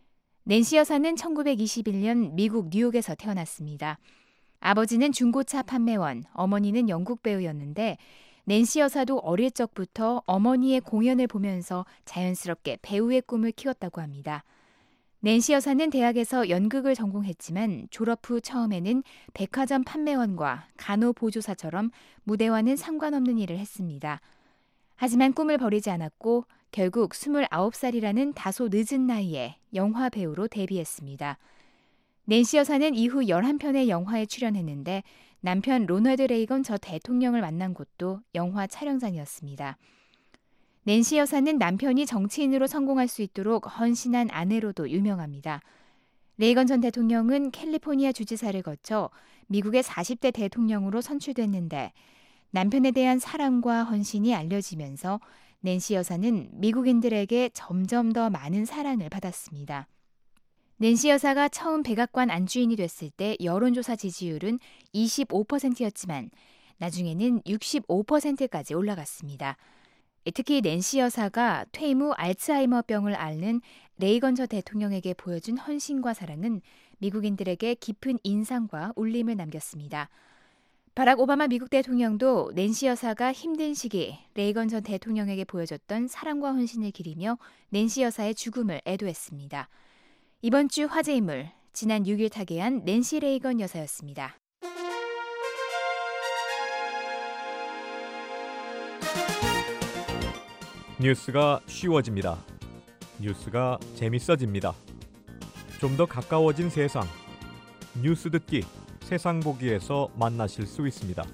[SPEAKER 4] 낸시 여사는 천구백이십일 년 미국 뉴욕에서 태어났습니다. 아버지는 중고차 판매원, 어머니는 영국 배우였는데 낸시 여사도 어릴 적부터 어머니의 공연을 보면서 자연스럽게 배우의 꿈을 키웠다고 합니다. 낸시 여사는 대학에서 연극을 전공했지만 졸업 후 처음에는 백화점 판매원과 간호보조사처럼 무대와는 상관없는 일을 했습니다. 하지만 꿈을 버리지 않았고 결국 스물아홉 살이라는 다소 늦은 나이에 영화 배우로 데뷔했습니다. 낸시 여사는 이후 열한 편의 영화에 출연했는데 남편 로널드 레이건 전 대통령을 만난 곳도 영화 촬영장이었습니다. 낸시 여사는 남편이 정치인으로 성공할 수 있도록 헌신한 아내로도 유명합니다. 레이건 전 대통령은 캘리포니아 주지사를 거쳐 미국의 사십 대 대통령으로 선출됐는데 남편에 대한 사랑과 헌신이 알려지면서 낸시 여사는 미국인들에게 점점 더 많은 사랑을 받았습니다. 낸시 여사가 처음 백악관 안주인이 됐을 때 여론조사 지지율은 이십오 퍼센트였지만 나중에는 육십오 퍼센트까지 올라갔습니다. 특히 낸시 여사가 퇴임 후 알츠하이머병을 앓는 레이건 전 대통령에게 보여준 헌신과 사랑은 미국인들에게 깊은 인상과 울림을 남겼습니다. 바락 오바마 미국 대통령도 낸시 여사가 힘든 시기 레이건 전 대통령에게 보여줬던 사랑과 헌신을 기리며 낸시 여사의 죽음을 애도했습니다. 이번 주 화제 인물, 지난 육 일 타계한 낸시 레이건 여사였습니다.
[SPEAKER 9] 뉴스가 쉬워집니다. 뉴스가 재밌어집니다. 좀 더 가까워진 세상. 뉴스 듣기, 세상 보기에서 만나실 수 있습니다.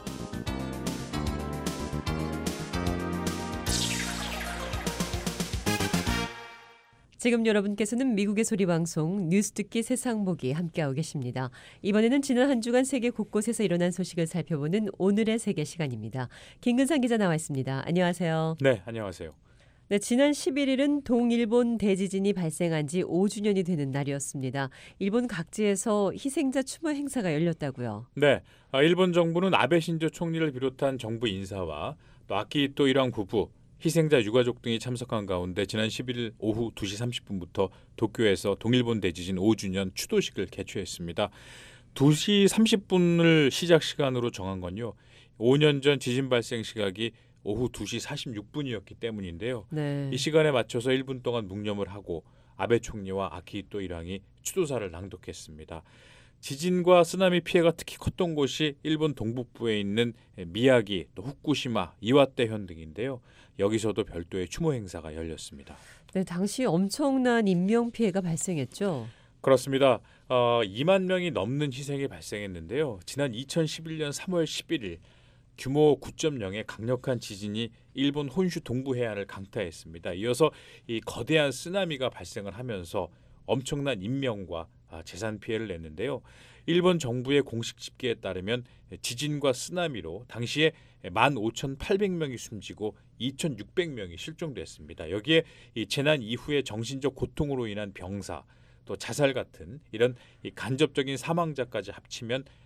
[SPEAKER 5] 지금 여러분께서는 미국의 소리 방송 뉴스 듣기 세상 보기 함께하고 계십니다. 이번에는 지난 한 주간 세계 곳곳에서 일어난 소식을 살펴보는 오늘의 세계 시간입니다. 김근상 기자 나와 있습니다. 안녕하세요.
[SPEAKER 10] 네, 안녕하세요.
[SPEAKER 5] 네, 지난 십일 일은 동일본 대지진이 발생한 지 오 주년이 되는 날이었습니다. 일본 각지에서 희생자 추모 행사가 열렸다고요.
[SPEAKER 10] 네, 일본 정부는 아베 신조 총리를 비롯한 정부 인사와 또 아키히토 일왕 부부, 희생자 유가족 등이 참석한 가운데 지난 십일 일 오후 두 시 삼십 분부터 도쿄에서 동일본 대지진 오 주년 추도식을 개최했습니다. 두 시 삼십 분을 시작 시간으로 정한 건요. 오 년 전 지진 발생 시각이 오후 두 시 사십육 분이었기 때문인데요.
[SPEAKER 5] 네.
[SPEAKER 10] 이 시간에 맞춰서 일 분 동안 묵념을 하고 아베 총리와 아키히토 일왕이 추도사를 낭독했습니다. 지진과 쓰나미 피해가 특히 컸던 곳이 일본 동북부에 있는 미야기, 또 후쿠시마, 이와떼현 등인데요. 여기서도 별도의 추모 행사가 열렸습니다.
[SPEAKER 5] 네, 당시 엄청난 인명 피해가 발생했죠.
[SPEAKER 10] 그렇습니다. 어, 이만 명이 넘는 희생이 발생했는데요. 지난 이천십일 년 삼월 십일 일 규모 구 점 영의 강력한 지진이 일본 혼슈 동부 해안을 강타했습니다. 이어서 이 거대한 쓰나미가 발생을 하면서 엄청난 인명과 재산 피해를 냈는데요. 일본 정부의 공식 집계에 따르면 지진과 쓰나미로 당시에 만 오천팔백 명이 숨지고 이천육백 명이 실종됐습니다. 여기에 이 재난 이후의 정신적 고통으로 인한 병사, 또 자살 같은 이런 이 간접적인 사망자까지 합치면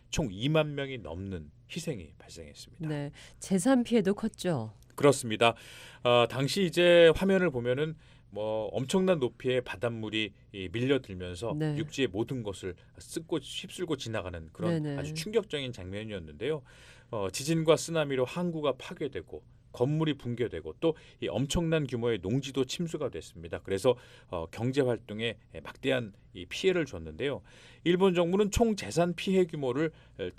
[SPEAKER 10] 총 이만 명이 넘는 희생이 발생했습니다.
[SPEAKER 5] 네, 재산 피해도 컸죠.
[SPEAKER 10] 그렇습니다. 어, 당시 이제 화면을 보면은 뭐 엄청난 높이의 바닷물이 이 밀려들면서
[SPEAKER 5] 네.
[SPEAKER 10] 육지의 모든 것을 씻고 휩쓸고 지나가는 그런
[SPEAKER 5] 네네.
[SPEAKER 10] 아주 충격적인 장면이었는데요. 어, 지진과 쓰나미로 항구가 파괴되고 건물이 붕괴되고 또 이 엄청난 규모의 농지도 침수가 됐습니다. 그래서 어, 경제 활동에 막대한 이 피해를 줬는데요. 일본 정부는 총 재산 피해 규모를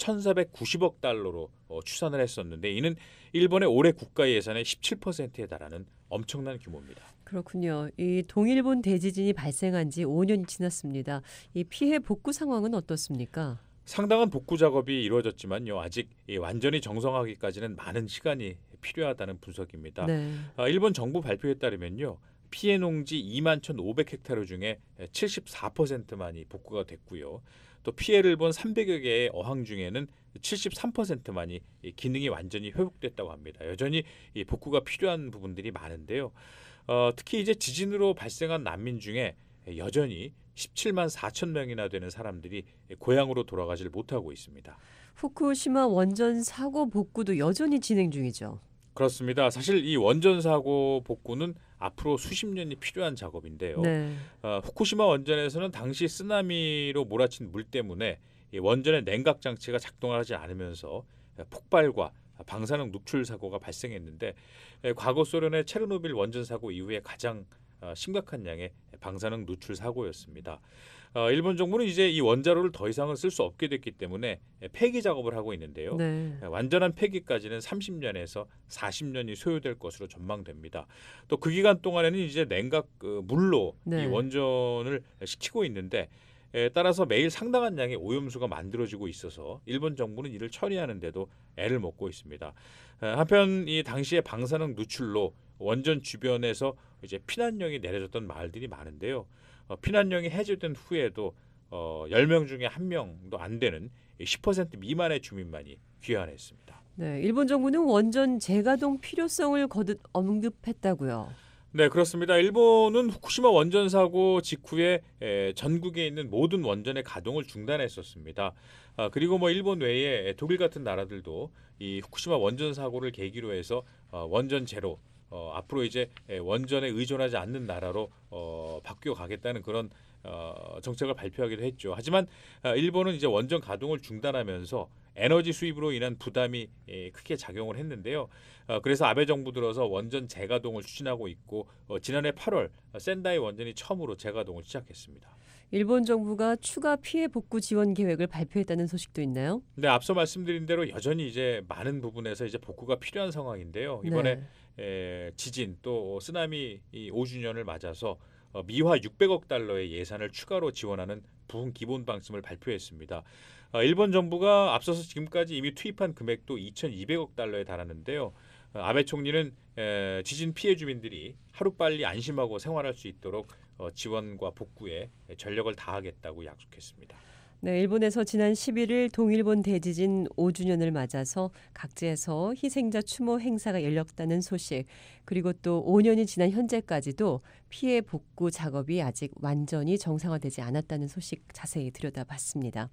[SPEAKER 10] 천사백구십억 달러로 어, 추산을 했었는데 이는 일본의 올해 국가 예산의 십칠 퍼센트에 달하는 엄청난 규모입니다.
[SPEAKER 5] 그렇군요. 이 동일본 대지진이 발생한 지 오 년이 지났습니다. 이 피해 복구 상황은 어떻습니까?
[SPEAKER 10] 상당한 복구 작업이 이루어졌지만요. 아직 이 완전히 정상화하기까지는 많은 시간이 필요하다는 분석입니다.
[SPEAKER 5] 네.
[SPEAKER 10] 아, 일본 정부 발표에 따르면요. 피해 농지 이만 천오백 헥타르 중에 칠십사 퍼센트만이 복구가 됐고요. 또 피해를 본 삼백여 개의 어항 중에는 칠십삼 퍼센트만이 기능이 완전히 회복됐다고 합니다. 여전히 이 복구가 필요한 부분들이 많은데요. 어, 특히 이제 지진으로 발생한 난민 중에 여전히 십칠만 사천 명이나 되는 사람들이 고향으로 돌아가질 못하고 있습니다.
[SPEAKER 5] 후쿠시마 원전 사고 복구도 여전히 진행 중이죠.
[SPEAKER 10] 그렇습니다. 사실 이 원전 사고 복구는 앞으로 수십 년이 필요한 작업인데요.
[SPEAKER 5] 네.
[SPEAKER 10] 어, 후쿠시마 원전에서는 당시 쓰나미로 몰아친 물 때문에 이 원전의 냉각 장치가 작동하지 않으면서 폭발과 방사능 누출 사고가 발생했는데 과거 소련의 체르노빌 원전 사고 이후에 가장 어, 심각한 양의 방사능 누출 사고였습니다. 어, 일본 정부는 이제 이 원자로를 더 이상은 쓸 수 없게 됐기 때문에 폐기 작업을 하고 있는데요.
[SPEAKER 5] 네.
[SPEAKER 10] 완전한 폐기까지는 삼십 년에서 사십 년이 소요될 것으로 전망됩니다. 또 그 기간 동안에는 이제 냉각 그 물로
[SPEAKER 5] 네.
[SPEAKER 10] 이 원전을 식히고 있는데 에 따라서 매일 상당한 양의 오염수가 만들어지고 있어서 일본 정부는 이를 처리하는데도 애를 먹고 있습니다. 에, 한편 이 당시의 방사능 누출로 원전 주변에서 이제 피난령이 내려졌던 마을들이 많은데요. 어, 피난령이 해제된 후에도 어, 열 명 중에 한 명도 안 되는 십 퍼센트 미만의 주민만이 귀환했습니다.
[SPEAKER 5] 네, 일본 정부는 원전 재가동 필요성을 거듭 언급했다고요.
[SPEAKER 10] 네, 그렇습니다. 일본은 후쿠시마 원전 사고 직후에 에, 전국에 있는 모든 원전의 가동을 중단했었습니다. 아, 그리고 뭐 일본 외에 독일 같은 나라들도 이 후쿠시마 원전 사고를 계기로 해서 어, 원전 제로 어, 앞으로 이제 원전에 의존하지 않는 나라로 어, 바뀌어 가겠다는 그런 어, 정책을 발표하기도 했죠. 하지만 어, 일본은 이제 원전 가동을 중단하면서 에너지 수입으로 인한 부담이 예, 크게 작용을 했는데요. 어, 그래서 아베 정부 들어서 원전 재가동을 추진하고 있고 어, 지난해 팔월 센다이 원전이 처음으로 재가동을 시작했습니다.
[SPEAKER 5] 일본 정부가 추가 피해 복구 지원 계획을 발표했다는 소식도 있나요?
[SPEAKER 10] 네, 앞서 말씀드린 대로 여전히 이제 많은 부분에서 이제 복구가 필요한 상황인데요. 이번에
[SPEAKER 5] 네.
[SPEAKER 10] 에, 지진 또 쓰나미 이 오 주년을 맞아서 어, 미화 육백억 달러의 예산을 추가로 지원하는 부흥 기본 방침을 발표했습니다. 어, 일본 정부가 앞서서 지금까지 이미 투입한 금액도 이천이백억 달러에 달하는데요. 어, 아베 총리는 에, 지진 피해 주민들이 하루빨리 안심하고 생활할 수 있도록 어, 지원과 복구에 전력을 다하겠다고 약속했습니다.
[SPEAKER 5] 네, 일본에서 지난 십일 일 동일본 대지진 오 주년을 맞아서 각지에서 희생자 추모 행사가 열렸다는 소식, 그리고 또 오 년이 지난 현재까지도 피해 복구 작업이 아직 완전히 정상화되지 않았다는 소식 자세히 들여다봤습니다.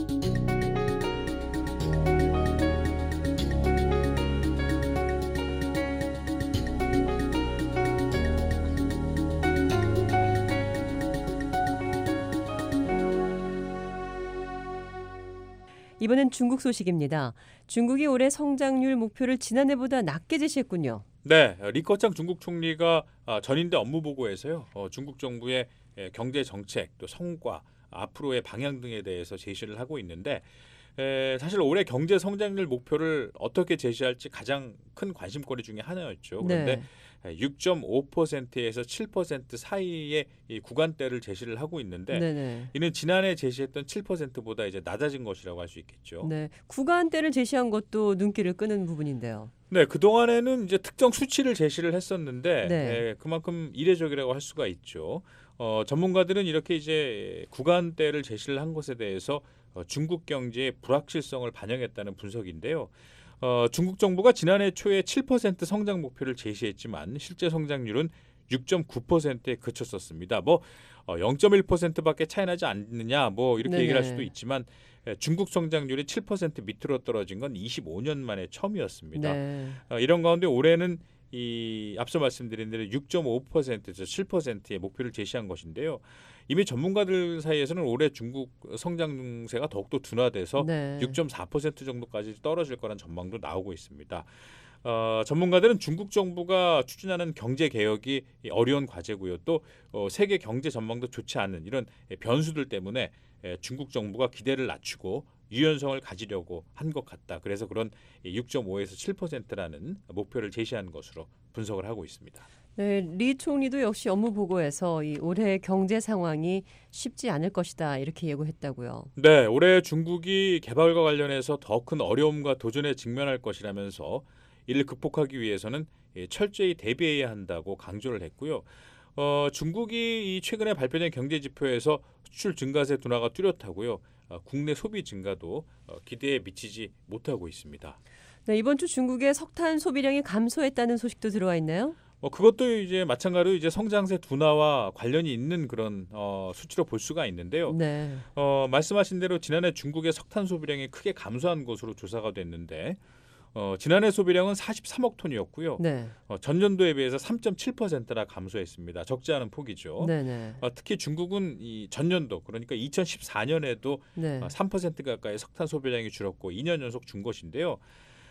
[SPEAKER 5] 이번엔 중국 소식입니다. 중국이 올해 성장률 목표를 지난해보다 낮게 제시했군요.
[SPEAKER 10] 네, 리커창 중국 총리가 전인대 업무 보고에서요. 어, 중국 정부의 경제 정책, 또 성과, 앞으로의 방향 등에 대해서 제시를 하고 있는데 에, 사실 올해 경제 성장률 목표를 어떻게 제시할지 가장 큰 관심거리 중에 하나였죠. 그런데
[SPEAKER 5] 네.
[SPEAKER 10] 육 점 오 퍼센트에서 칠 퍼센트 사이의 이 구간대를 제시를 하고 있는데
[SPEAKER 5] 네네.
[SPEAKER 10] 이는 지난해 제시했던 칠 퍼센트보다 이제 낮아진 것이라고 할 수 있겠죠.
[SPEAKER 5] 네, 구간대를 제시한 것도 눈길을 끄는 부분인데요.
[SPEAKER 10] 네, 그 동안에는 이제 특정 수치를 제시를 했었는데
[SPEAKER 5] 네.
[SPEAKER 10] 에, 그만큼 이례적이라고 할 수가 있죠. 어, 전문가들은 이렇게 이제 구간대를 제시를 한 것에 대해서 어, 중국 경제의 불확실성을 반영했다는 분석인데요. 어, 중국 정부가 지난해 초에 칠 퍼센트 성장 목표를 제시했지만 실제 성장률은 육 점 구 퍼센트에 그쳤었습니다. 뭐 어, 영 점 일 퍼센트밖에 차이 나지 않느냐 뭐 이렇게
[SPEAKER 5] 네네.
[SPEAKER 10] 얘기를 할 수도 있지만 중국 성장률이 칠 퍼센트 밑으로 떨어진 건 이십오 년 만에 처음이었습니다.
[SPEAKER 5] 네.
[SPEAKER 10] 어, 이런 가운데 올해는 이 앞서 말씀드린 대로 육 점 오 퍼센트에서 칠 퍼센트의 목표를 제시한 것인데요. 이미 전문가들 사이에서는 올해 중국 성장세가 더욱더 둔화돼서
[SPEAKER 5] 네.
[SPEAKER 10] 육 점 사 퍼센트 정도까지 떨어질 거란 전망도 나오고 있습니다. 어, 전문가들은 중국 정부가 추진하는 경제 개혁이 어려운 과제고요. 또 어, 세계 경제 전망도 좋지 않은 이런 변수들 때문에 에, 중국 정부가 기대를 낮추고 유연성을 가지려고 한 것 같다. 그래서 그런 육 점 오에서 칠 퍼센트라는 목표를 제시한 것으로 분석을 하고 있습니다.
[SPEAKER 5] 네, 리 총리도 역시 업무 보고에서 이 올해 경제 상황이 쉽지 않을 것이다 이렇게 예고했다고요.
[SPEAKER 10] 네, 올해 중국이 개발과 관련해서 더 큰 어려움과 도전에 직면할 것이라면서 이를 극복하기 위해서는 철저히 대비해야 한다고 강조를 했고요. 어, 중국이 이 최근에 발표된 경제 지표에서 수출 증가세 둔화가 뚜렷하고요. 어, 국내 소비 증가도 어, 기대에 미치지 못하고 있습니다.
[SPEAKER 5] 네, 이번 주 중국의 석탄 소비량이 감소했다는 소식도 들어와 있나요?
[SPEAKER 10] 어, 그것도 이제 마찬가지로 이제 성장세 둔화와 관련이 있는 그런 어, 수치로 볼 수가 있는데요.
[SPEAKER 5] 네.
[SPEAKER 10] 어, 말씀하신 대로 지난해 중국의 석탄 소비량이 크게 감소한 것으로 조사가 됐는데 어, 지난해 소비량은 사십삼억 톤이었고요.
[SPEAKER 5] 네.
[SPEAKER 10] 어, 전년도에 비해서 삼 점 칠 퍼센트나 감소했습니다. 적지 않은 폭이죠.
[SPEAKER 5] 네네.
[SPEAKER 10] 어, 특히 중국은 이 전년도 그러니까 이천십사 년에도
[SPEAKER 5] 네.
[SPEAKER 10] 어, 삼 퍼센트 가까이 석탄 소비량이 줄었고 이 년 연속 준 것인데요.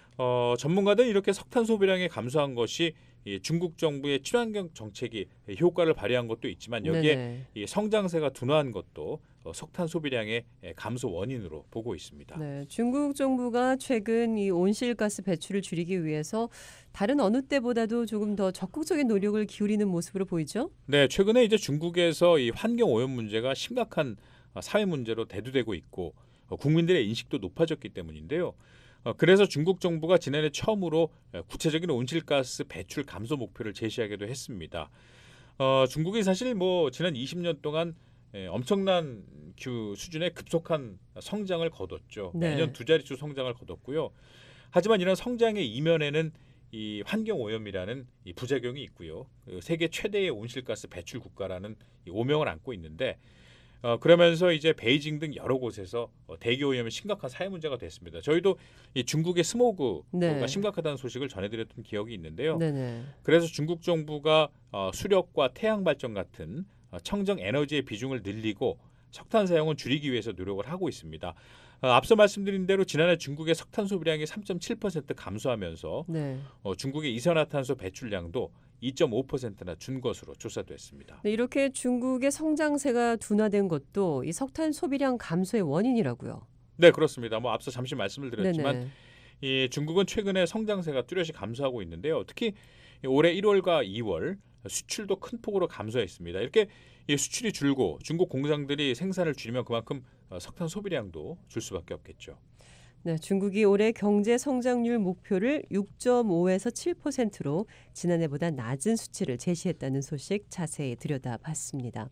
[SPEAKER 10] 어, 전문가들은 이렇게 석탄 소비량이 감소한 것이 이 중국 정부의 친환경 정책이 효과를 발휘한 것도 있지만 여기에
[SPEAKER 5] 네네.
[SPEAKER 10] 이 성장세가 둔화한 것도 어, 석탄 소비량의 감소 원인으로 보고 있습니다.
[SPEAKER 5] 네, 중국 정부가 최근 이 온실가스 배출을 줄이기 위해서 다른 어느 때보다도 조금 더 적극적인 노력을 기울이는 모습으로 보이죠?
[SPEAKER 10] 네, 최근에 이제 중국에서 이 환경 오염 문제가 심각한 사회 문제로 대두되고 있고 어, 국민들의 인식도 높아졌기 때문인데요. 어, 그래서 중국 정부가 지난해 처음으로 구체적인 온실가스 배출 감소 목표를 제시하기도 했습니다. 어, 중국이 사실 뭐 지난 이십 년 동안 예, 엄청난 규 수준의 급속한 성장을 거뒀죠.
[SPEAKER 5] 네.
[SPEAKER 10] 매년 두 자릿수 성장을 거뒀고요. 하지만 이런 성장의 이면에는 이 환경 오염이라는 이 부작용이 있고요. 그 세계 최대의 온실가스 배출 국가라는 이 오명을 안고 있는데 어, 그러면서 이제 베이징 등 여러 곳에서 어, 대기 오염이 심각한 사회 문제가 됐습니다. 저희도 이 중국의 스모그가
[SPEAKER 5] 네.
[SPEAKER 10] 심각하다는 소식을 전해드렸던 기억이 있는데요.
[SPEAKER 5] 네네.
[SPEAKER 10] 그래서 중국 정부가 어, 수력과 태양 발전 같은 어, 청정 에너지의 비중을 늘리고 석탄 사용을 줄이기 위해서 노력을 하고 있습니다. 어, 앞서 말씀드린 대로 지난해 중국의 석탄 소비량이 삼 점 칠 퍼센트 감소하면서
[SPEAKER 5] 네.
[SPEAKER 10] 어, 중국의 이산화탄소 배출량도 이 점 오 퍼센트나 준 것으로 조사됐습니다.
[SPEAKER 5] 네, 이렇게 중국의 성장세가 둔화된 것도 이 석탄 소비량 감소의 원인이라고요.
[SPEAKER 10] 네, 그렇습니다. 뭐 앞서 잠시 말씀을 드렸지만
[SPEAKER 5] 네네.
[SPEAKER 10] 이 중국은 최근에 성장세가 뚜렷이 감소하고 있는데요. 특히 올해 일월과 이월 수출도 큰 폭으로 감소했습니다. 이렇게 수출이 줄고 중국 공장들이 생산을 줄이면 그만큼 석탄 소비량도 줄 수밖에 없겠죠.
[SPEAKER 5] 네, 중국이 올해 경제 성장률 목표를 육 점 오에서 칠 퍼센트로 지난해보다 낮은 수치를 제시했다는 소식 자세히 들여다봤습니다.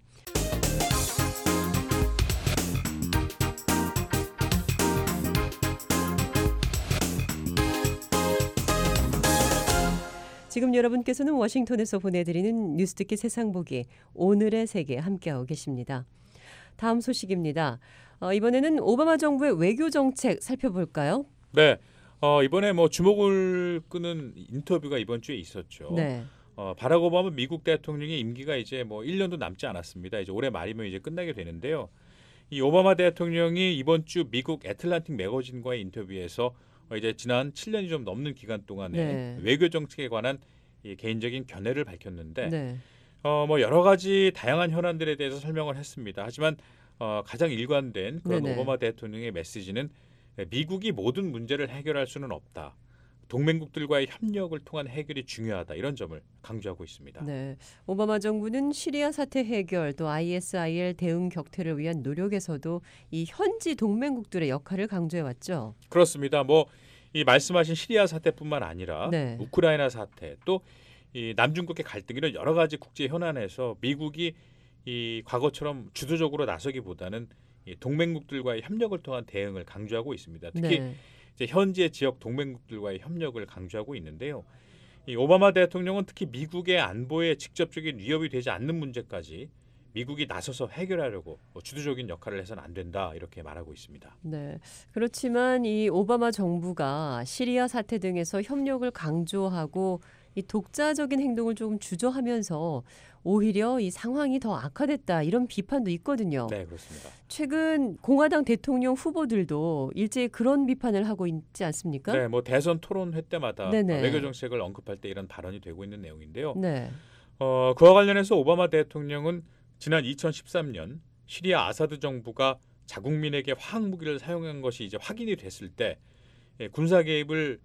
[SPEAKER 5] 지금 여러분께서는 워싱턴에서 보내드리는 뉴스 듣기 세상 보기 오늘의 세계 함께하고 계십니다. 다음 소식입니다. 어, 이번에는 오바마 정부의 외교 정책 살펴볼까요?
[SPEAKER 10] 네, 어, 이번에 뭐 주목을 끄는 인터뷰가 이번 주에 있었죠.
[SPEAKER 5] 네.
[SPEAKER 10] 어, 바락 오바마 미국 대통령의 임기가 이제 뭐 일 년도 남지 않았습니다. 이제 올해 말이면 이제 끝나게 되는데요. 이 오바마 대통령이 이번 주 미국 애틀란틱 매거진과의 인터뷰에서 어, 이제 지난 칠 년이 좀 넘는 기간 동안에
[SPEAKER 5] 네.
[SPEAKER 10] 외교 정책에 관한 이 개인적인 견해를 밝혔는데
[SPEAKER 5] 네.
[SPEAKER 10] 어, 뭐 여러 가지 다양한 현안들에 대해서 설명을 했습니다. 하지만 어, 가장 일관된 그런
[SPEAKER 5] 네네.
[SPEAKER 10] 오바마 대통령의 메시지는 미국이 모든 문제를 해결할 수는 없다. 동맹국들과의 협력을 통한 해결이 중요하다. 이런 점을 강조하고 있습니다.
[SPEAKER 5] 네, 오바마 정부는 시리아 사태 해결 또 아이에스아이엘 대응 격퇴를 위한 노력에서도 이 현지 동맹국들의 역할을 강조해 왔죠.
[SPEAKER 10] 그렇습니다. 뭐 이 말씀하신 시리아 사태뿐만 아니라
[SPEAKER 5] 네.
[SPEAKER 10] 우크라이나 사태 또 이 남중국의 갈등 이런 여러 가지 국제 현안에서 미국이 이 과거처럼 주도적으로 나서기보다는 이 동맹국들과의 협력을 통한 대응을 강조하고 있습니다. 특히
[SPEAKER 5] 네.
[SPEAKER 10] 이제 현지의 지역 동맹국들과의 협력을 강조하고 있는데요. 이 오바마 대통령은 특히 미국의 안보에 직접적인 위협이 되지 않는 문제까지 미국이 나서서 해결하려고 주도적인 역할을 해서는 안 된다 이렇게 말하고 있습니다.
[SPEAKER 5] 네. 그렇지만 이 오바마 정부가 시리아 사태 등에서 협력을 강조하고 이 독자적인 행동을 조금 주저하면서 오히려 이 상황이 더 악화됐다 이런 비판도 있거든요.
[SPEAKER 10] 네, 그렇습니다.
[SPEAKER 5] 최근 공화당 대통령 후보들도 일제히 그런 비판을 하고 있지 않습니까?
[SPEAKER 10] 네, 뭐 대선 토론회 때마다
[SPEAKER 5] 네네.
[SPEAKER 10] 외교 정책을 언급할 때 이런 발언이 되고 있는 내용인데요.
[SPEAKER 5] 네.
[SPEAKER 10] 어, 그와 관련해서 오바마 대통령은 지난 이천십삼 년 시리아 아사드 정부가 자국민에게 화학 무기를 사용한 것이 이제 확인이 됐을 때 예, 군사 개입을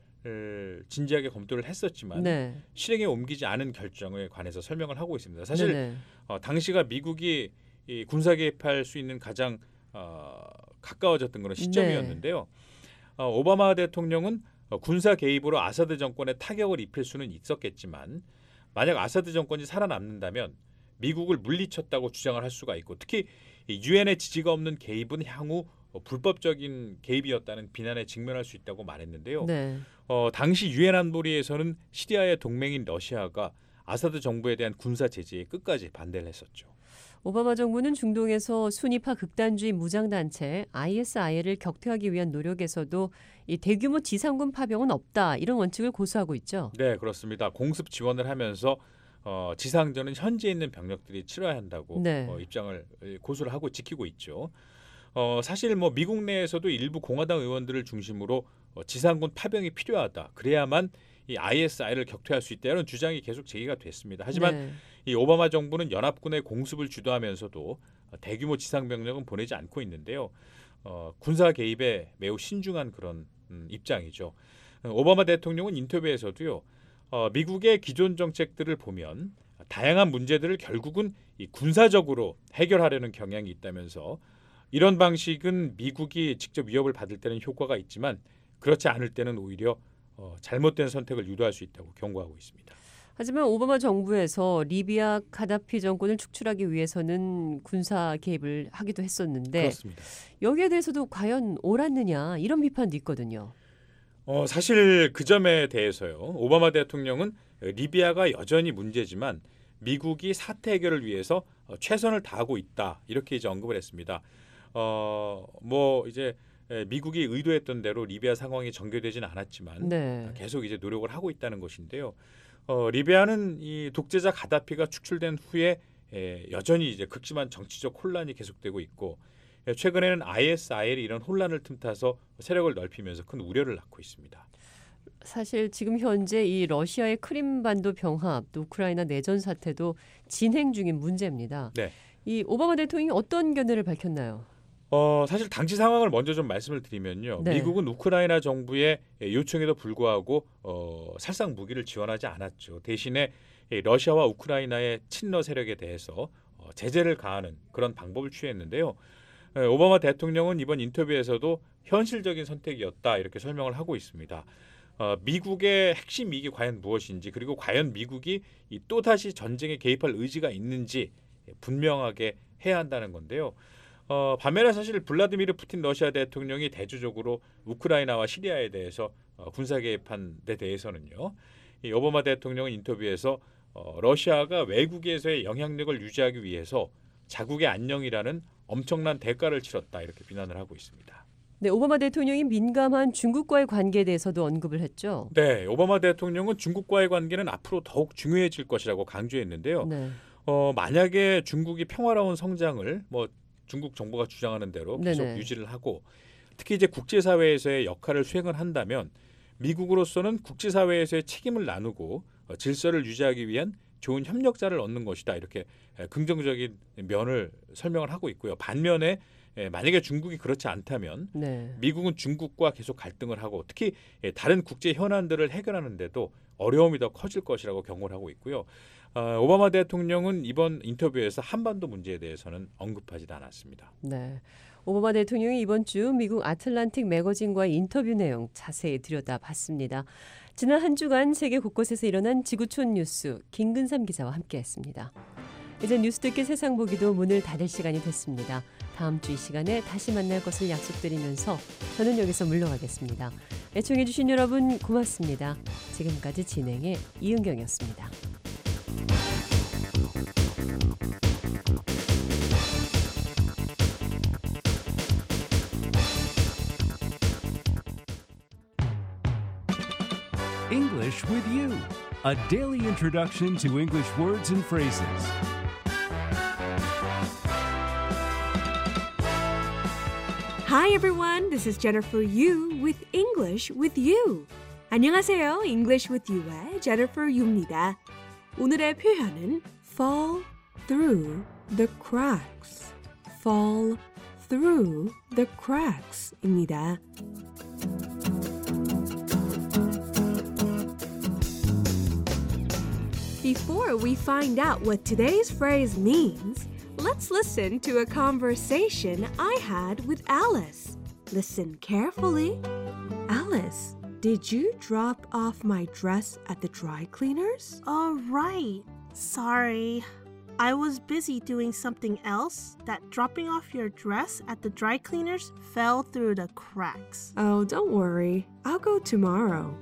[SPEAKER 10] 을 진지하게 검토를 했었지만
[SPEAKER 5] 네.
[SPEAKER 10] 실행에 옮기지 않은 결정에 관해서 설명을 하고 있습니다. 사실 어, 당시가 미국이 이 군사 개입할 수 있는 가장 어, 가까워졌던 그런 시점이었는데요. 어, 오바마 대통령은 어, 군사 개입으로 아사드 정권에 타격을 입힐 수는 있었겠지만 만약 아사드 정권이 살아남는다면 미국을 물리쳤다고 주장을 할 수가 있고 특히 유엔의 지지가 없는 개입은 향후 어, 불법적인 개입이었다는 비난에 직면할 수 있다고 말했는데요.
[SPEAKER 5] 네.
[SPEAKER 10] 어, 당시 유엔 안보리에서는 시리아의 동맹인 러시아가 아사드 정부에 대한 군사 제재에 끝까지 반대를 했었죠.
[SPEAKER 5] 오바마 정부는 중동에서 순위파 극단주의 무장단체 아이에스아이엘을 격퇴하기 위한 노력에서도 이 대규모 지상군 파병은 없다 이런 원칙을 고수하고 있죠.
[SPEAKER 10] 네, 그렇습니다. 공습 지원을 하면서 어, 지상전은 현재 있는 병력들이 치러야 한다고
[SPEAKER 5] 네.
[SPEAKER 10] 어, 입장을 고수를 하고 지키고 있죠. 어, 사실 뭐 미국 내에서도 일부 공화당 의원들을 중심으로 어, 지상군 파병이 필요하다. 그래야만 이 아이에스아이엘을 격퇴할 수 있다는 주장이 계속 제기가 됐습니다. 하지만
[SPEAKER 5] 네.
[SPEAKER 10] 이 오바마 정부는 연합군의 공습을 주도하면서도 어, 대규모 지상 병력은 보내지 않고 있는데요. 어, 군사 개입에 매우 신중한 그런 음, 입장이죠. 어, 오바마 대통령은 인터뷰에서도요. 어, 미국의 기존 정책들을 보면 다양한 문제들을 결국은 이 군사적으로 해결하려는 경향이 있다면서 이런 방식은 미국이 직접 위협을 받을 때는 효과가 있지만 그렇지 않을 때는 오히려 어, 잘못된 선택을 유도할 수 있다고 경고하고 있습니다.
[SPEAKER 5] 하지만 오바마 정부에서 리비아 카다피 정권을 축출하기 위해서는 군사 개입을 하기도 했었는데
[SPEAKER 10] 그렇습니다.
[SPEAKER 5] 여기에 대해서도 과연 옳았느냐 이런 비판도 있거든요.
[SPEAKER 10] 어, 사실 그 점에 대해서요. 오바마 대통령은 리비아가 여전히 문제지만 미국이 사태 해결을 위해서 어, 최선을 다하고 있다 이렇게 이제 언급을 했습니다. 어, 뭐 이제 미국이 의도했던 대로 리비아 상황이 전개되지는 않았지만
[SPEAKER 5] 네.
[SPEAKER 10] 계속 이제 노력을 하고 있다는 것인데요. 어, 리비아는 이 독재자 가다피가 축출된 후에 에, 여전히 이제 극심한 정치적 혼란이 계속되고 있고 에, 최근에는 아이에스아이엘이 이런 혼란을 틈타서 세력을 넓히면서 큰 우려를 낳고 있습니다.
[SPEAKER 5] 사실 지금 현재 이 러시아의 크림반도 병합, 또 우크라이나 내전 사태도 진행 중인 문제입니다.
[SPEAKER 10] 네.
[SPEAKER 5] 이 오바마 대통령이 어떤 견해를 밝혔나요?
[SPEAKER 10] 어, 사실 당시 상황을 먼저 좀 말씀을 드리면요.
[SPEAKER 5] 네.
[SPEAKER 10] 미국은 우크라이나 정부의 요청에도 불구하고 어, 살상 무기를 지원하지 않았죠. 대신에 러시아와 우크라이나의 친러 세력에 대해서 어, 제재를 가하는 그런 방법을 취했는데요. 에, 오바마 대통령은 이번 인터뷰에서도 현실적인 선택이었다 이렇게 설명을 하고 있습니다. 어, 미국의 핵심 이익이 과연 무엇인지 그리고 과연 미국이 이 또다시 전쟁에 개입할 의지가 있는지 분명하게 해야 한다는 건데요. 어, 반면에 사실 블라디미르 푸틴 러시아 대통령이 대조적으로 우크라이나와 시리아에 대해서 어, 군사 개입한 데 대해서는요. 이 오바마 대통령은 인터뷰에서 어, 러시아가 외국에서의 영향력을 유지하기 위해서 자국의 안녕이라는 엄청난 대가를 치렀다 이렇게 비난을 하고 있습니다.
[SPEAKER 5] 네, 오바마 대통령이 민감한 중국과의 관계에 대해서도 언급을 했죠.
[SPEAKER 10] 네, 오바마 대통령은 중국과의 관계는 앞으로 더욱 중요해질 것이라고 강조했는데요.
[SPEAKER 5] 네.
[SPEAKER 10] 어, 만약에 중국이 평화로운 성장을 뭐 중국 정부가 주장하는 대로 계속
[SPEAKER 5] 네네.
[SPEAKER 10] 유지를 하고 특히 이제 국제사회에서의 역할을 수행을 한다면 미국으로서는 국제사회에서의 책임을 나누고 어, 질서를 유지하기 위한 좋은 협력자를 얻는 것이다 이렇게 에, 긍정적인 면을 설명을 하고 있고요. 반면에 에, 만약에 중국이 그렇지 않다면
[SPEAKER 5] 네.
[SPEAKER 10] 미국은 중국과 계속 갈등을 하고 특히 에, 다른 국제 현안들을 해결하는 데도 어려움이 더 커질 것이라고 경고를 하고 있고요. 어, 오바마 대통령은 이번 인터뷰에서 한반도 문제에 대해서는 언급하지도 않았습니다.
[SPEAKER 5] 네. 오바마 대통령이 이번 주 미국 아틀란틱 매거진과의 인터뷰 내용 자세히 들여다봤습니다. 지난 한 주간 세계 곳곳에서 일어난 지구촌 뉴스 김근삼 기자와 함께했습니다. 이제 뉴스 듣기 세상 보기도 문을 닫을 시간이 됐습니다. 다음 주 이 시간에 다시 만날 것을 약속드리면서 저는 여기서 물러가겠습니다. 애청해주신 여러분 고맙습니다. 지금까지 진행의 이은경이었습니다.
[SPEAKER 1] English with You, a daily introduction to English words and phrases.
[SPEAKER 11] Hi everyone, this is Jennifer Yu with English with You. 안녕하세요, English with You의 Jennifer Yu입니다. 오늘의 표현은 fall through the cracks, fall through the cracks입니다. Before we find out what today's phrase means, let's listen to a conversation I had with Alice. Listen carefully. Alice, did you drop off my dress at the dry cleaners?
[SPEAKER 12] Oh, right. Sorry. I was busy doing something else that dropping off your dress at the dry cleaners fell through the cracks.
[SPEAKER 11] Oh, don't worry. I'll go tomorrow.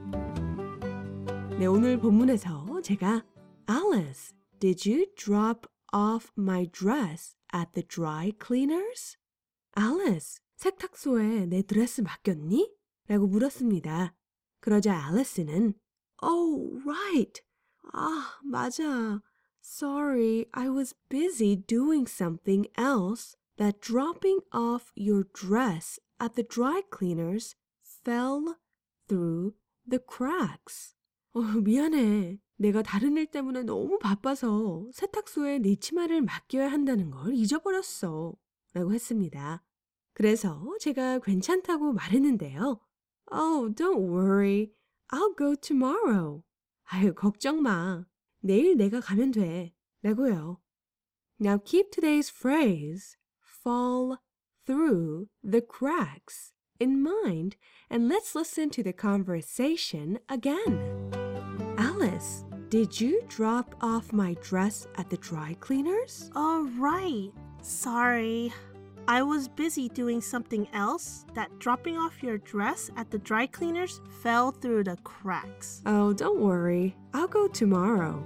[SPEAKER 11] 네, 오늘 본문에서 제가 Alice, did you drop off my dress at the dry cleaners? Alice, 세탁소에 내 드레스 맡겼니? 라고 물었습니다. 그러자 Alice는 Oh, right. 아, 맞아. Sorry, I was busy doing something else that dropping off your dress at the dry cleaners fell through the cracks. 어, 미안해. 내가 다른 일 때문에 너무 바빠서 세탁소에 네 치마를 맡겨야 한다는 걸 잊어버렸어. 라고 했습니다. 그래서 제가 괜찮다고 말했는데요. Oh, don't worry. I'll go tomorrow. 아유, 걱정 마. 내일 내가 가면 돼. 라고요. Now keep today's phrase, fall through the cracks, in mind, and let's listen to the conversation again. Alice, did you drop off my dress at the dry cleaners?
[SPEAKER 12] Oh, right. Sorry. I was busy doing something else that dropping off your dress at the dry cleaners fell through the cracks.
[SPEAKER 11] Oh, don't worry. I'll go tomorrow.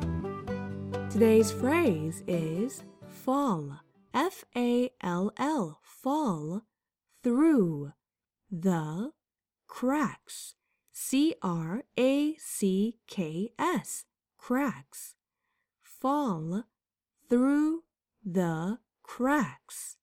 [SPEAKER 11] Today's phrase is fall, F A L L, fall, through, the, cracks, C R A C K S, cracks, fall, through, the, cracks.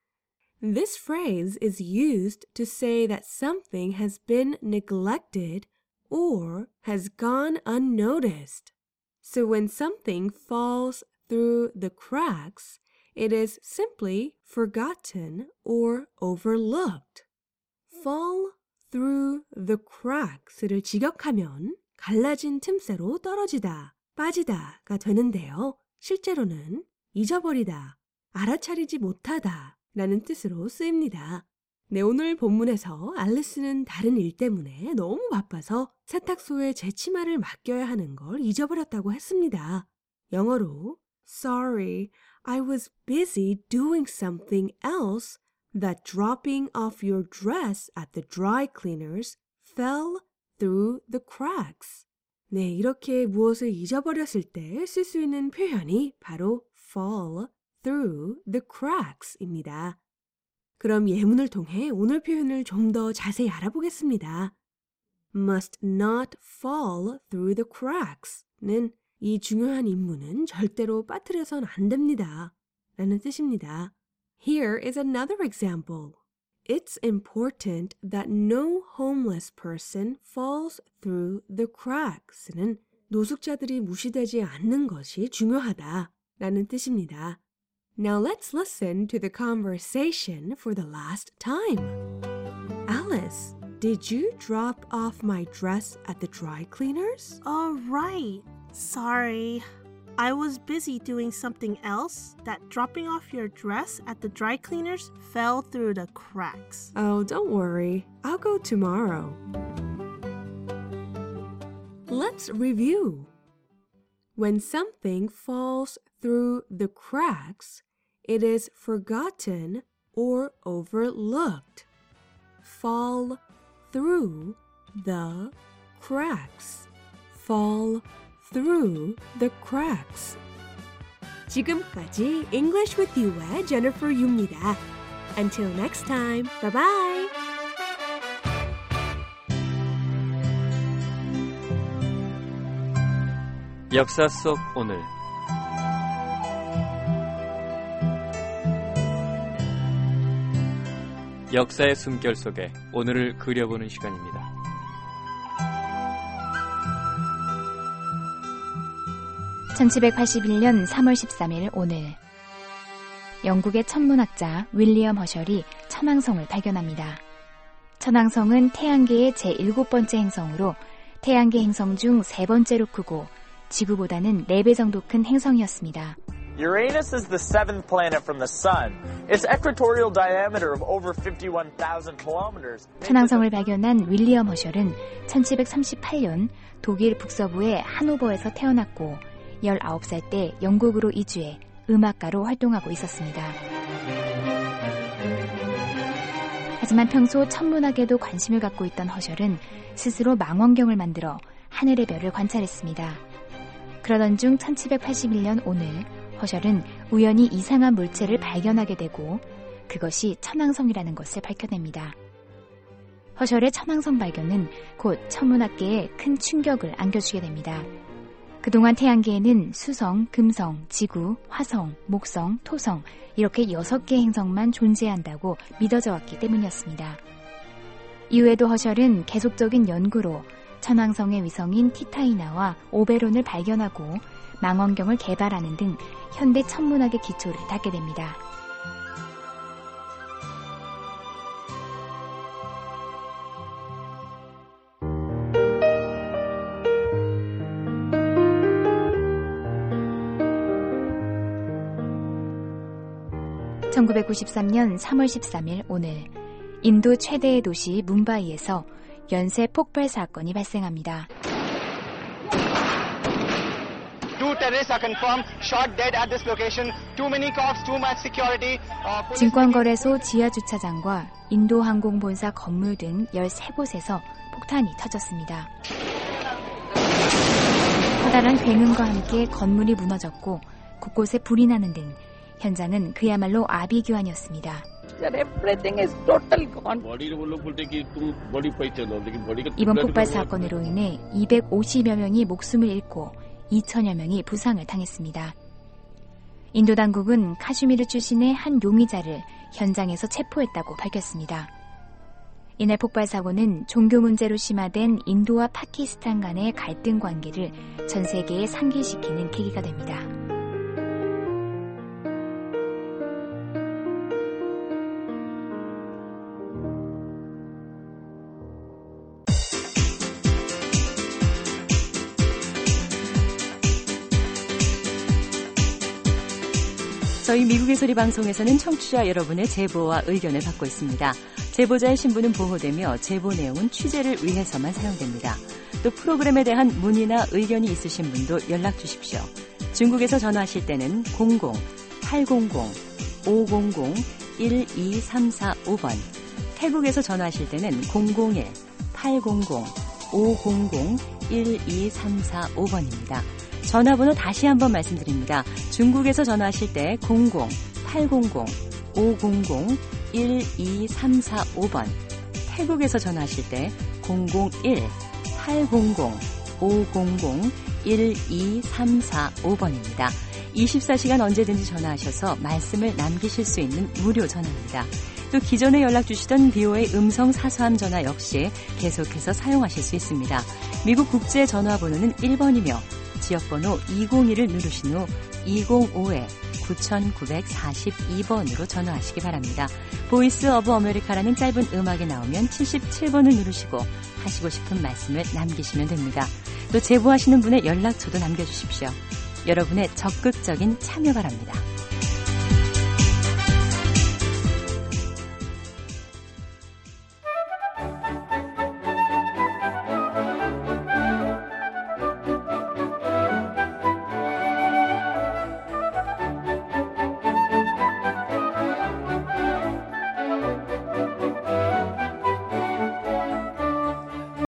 [SPEAKER 11] This phrase is used to say that something has been neglected or has gone unnoticed. So when something falls through the cracks, it is simply forgotten or overlooked. Fall through the cracks를 직역하면 갈라진 틈새로 떨어지다, 빠지다가 되는데요. 실제로는 잊어버리다, 알아차리지 못하다 라는 뜻으로 쓰입니다. 네, 오늘 본문에서 알리스는 다른 일 때문에 너무 바빠서 세탁소에 제 치마를 맡겨야 하는 걸 잊어버렸다고 했습니다. 영어로 Sorry, I was busy doing something else that dropping off your dress at the dry cleaners fell through the cracks. 네, 이렇게 무엇을 잊어버렸을 때 쓸 수 있는 표현이 바로 fall through the cracks입니다. 그럼 예문을 통해 오늘 표현을 좀 더 자세히 알아보겠습니다. Must not fall through the cracks는 이 중요한 임무는 절대로 빠뜨려선 안 됩니다. 라는 뜻입니다. Here is another example. It's important that no homeless person falls through the cracks는 노숙자들이 무시되지 않는 것이 중요하다 라는 뜻입니다. Now let's listen to the conversation for the last time. Alice, did you drop off my dress at the dry cleaners?
[SPEAKER 12] Oh, right. Sorry. I was busy doing something else that dropping off your dress at the dry cleaners fell through the cracks.
[SPEAKER 11] Oh, don't worry. I'll go tomorrow. Let's review. When something falls through the cracks, it is forgotten or overlooked. Fall through the cracks. Fall through the cracks. 지금까지 English with You의 Jennifer Yu입니다. Until next time, bye-bye!
[SPEAKER 13] 역사 속 오늘 역사의 숨결 속에 오늘을 그려보는 시간입니다.
[SPEAKER 4] 천칠백팔십일 년 삼월 십삼일 오늘 영국의 천문학자 윌리엄 허셜이 천왕성을 발견합니다. 천왕성은 태양계의 제일곱 번째 행성으로 태양계 행성 중 세 번째로 크고 지구보다는 네 배 정도 큰 행성이었습니다.
[SPEAKER 14] Uranus is the seventh planet from the Sun. Its equatorial diameter of over fifty-one thousand kilometers.
[SPEAKER 4] 천왕성을 발견한 윌리엄 허셜은 천칠백삼십팔 년 독일 북서부의 하노버에서 태어났고 열아홉 살 때 영국으로 이주해 음악가로 활동하고 있었습니다. 하지만 평소 천문학에도 관심을 갖고 있던 허셜은 스스로 망원경을 만들어 하늘의 별을 관찰했습니다. 그러던 중 천칠백팔십일 년 오늘 허셜은 우연히 이상한 물체를 발견하게 되고 그것이 천왕성이라는 것을 밝혀냅니다. 허셜의 천왕성 발견은 곧 천문학계에 큰 충격을 안겨주게 됩니다. 그동안 태양계에는 수성, 금성, 지구, 화성, 목성, 토성 이렇게 여섯 개의 행성만 존재한다고 믿어져 왔기 때문이었습니다. 이후에도 허셜은 계속적인 연구로 천왕성의 위성인 티타이나와 오베론을 발견하고 망원경을 개발하는 등 현대 천문학의 기초를 닦게 됩니다. 천구백구십삼 년 삼월 십삼일 오늘 인도 최대의 도시 뭄바이에서 연쇄 폭발 사건이 발생합니다. 증권거래소 지하주차장과 인도항공본사 건물 등 열세 곳에서 폭탄이 터졌습니다. 커다란 굉음과 함께 건물이 무너졌고 곳곳에 불이 나는 등 현장은 그야말로 아비규환이었습니다. 이번 폭발 사건으로 인해 이백오십여 명이 목숨을 잃고 이천여 명이 부상을 당했습니다. 인도 당국은 카슈미르 출신의 한 용의자를 현장에서 체포했다고 밝혔습니다. 이날 폭발 사고는 종교 문제로 심화된 인도와 파키스탄 간의 갈등 관계를 전 세계에 상기시키는 계기가 됩니다.
[SPEAKER 5] 저희 미국의 소리 방송에서는 청취자 여러분의 제보와 의견을 받고 있습니다. 제보자의 신분은 보호되며 제보 내용은 취재를 위해서만 사용됩니다. 또 프로그램에 대한 문의나 의견이 있으신 분도 연락 주십시오. 중국에서 전화하실 때는 공공 팔공공 오공공 일이삼사오 번, 태국에서 전화하실 때는 공공일 팔공공 오공공 일이삼사오 번입니다. 전화번호 다시 한번 말씀드립니다. 중국에서 전화하실 때 공공 팔공공 오공공 일이삼사오 번, 태국에서 전화하실 때 공공일 팔공공 오공공 일이삼사오 번입니다. 이십사 시간 언제든지 전화하셔서 말씀을 남기실 수 있는 무료 전화입니다. 또 기존에 연락 주시던 비오에이 음성 사서함 전화 역시 계속해서 사용하실 수 있습니다. 미국 국제 전화번호는 일 번이며 지역번호 이공일을 누르신 후 이공오 구구사이 번으로 전화하시기 바랍니다. 보이스 오브 아메리카라는 짧은 음악이 나오면 칠십칠 번을 누르시고 하시고 싶은 말씀을 남기시면 됩니다. 또 제보하시는 분의 연락처도 남겨주십시오. 여러분의 적극적인 참여 바랍니다.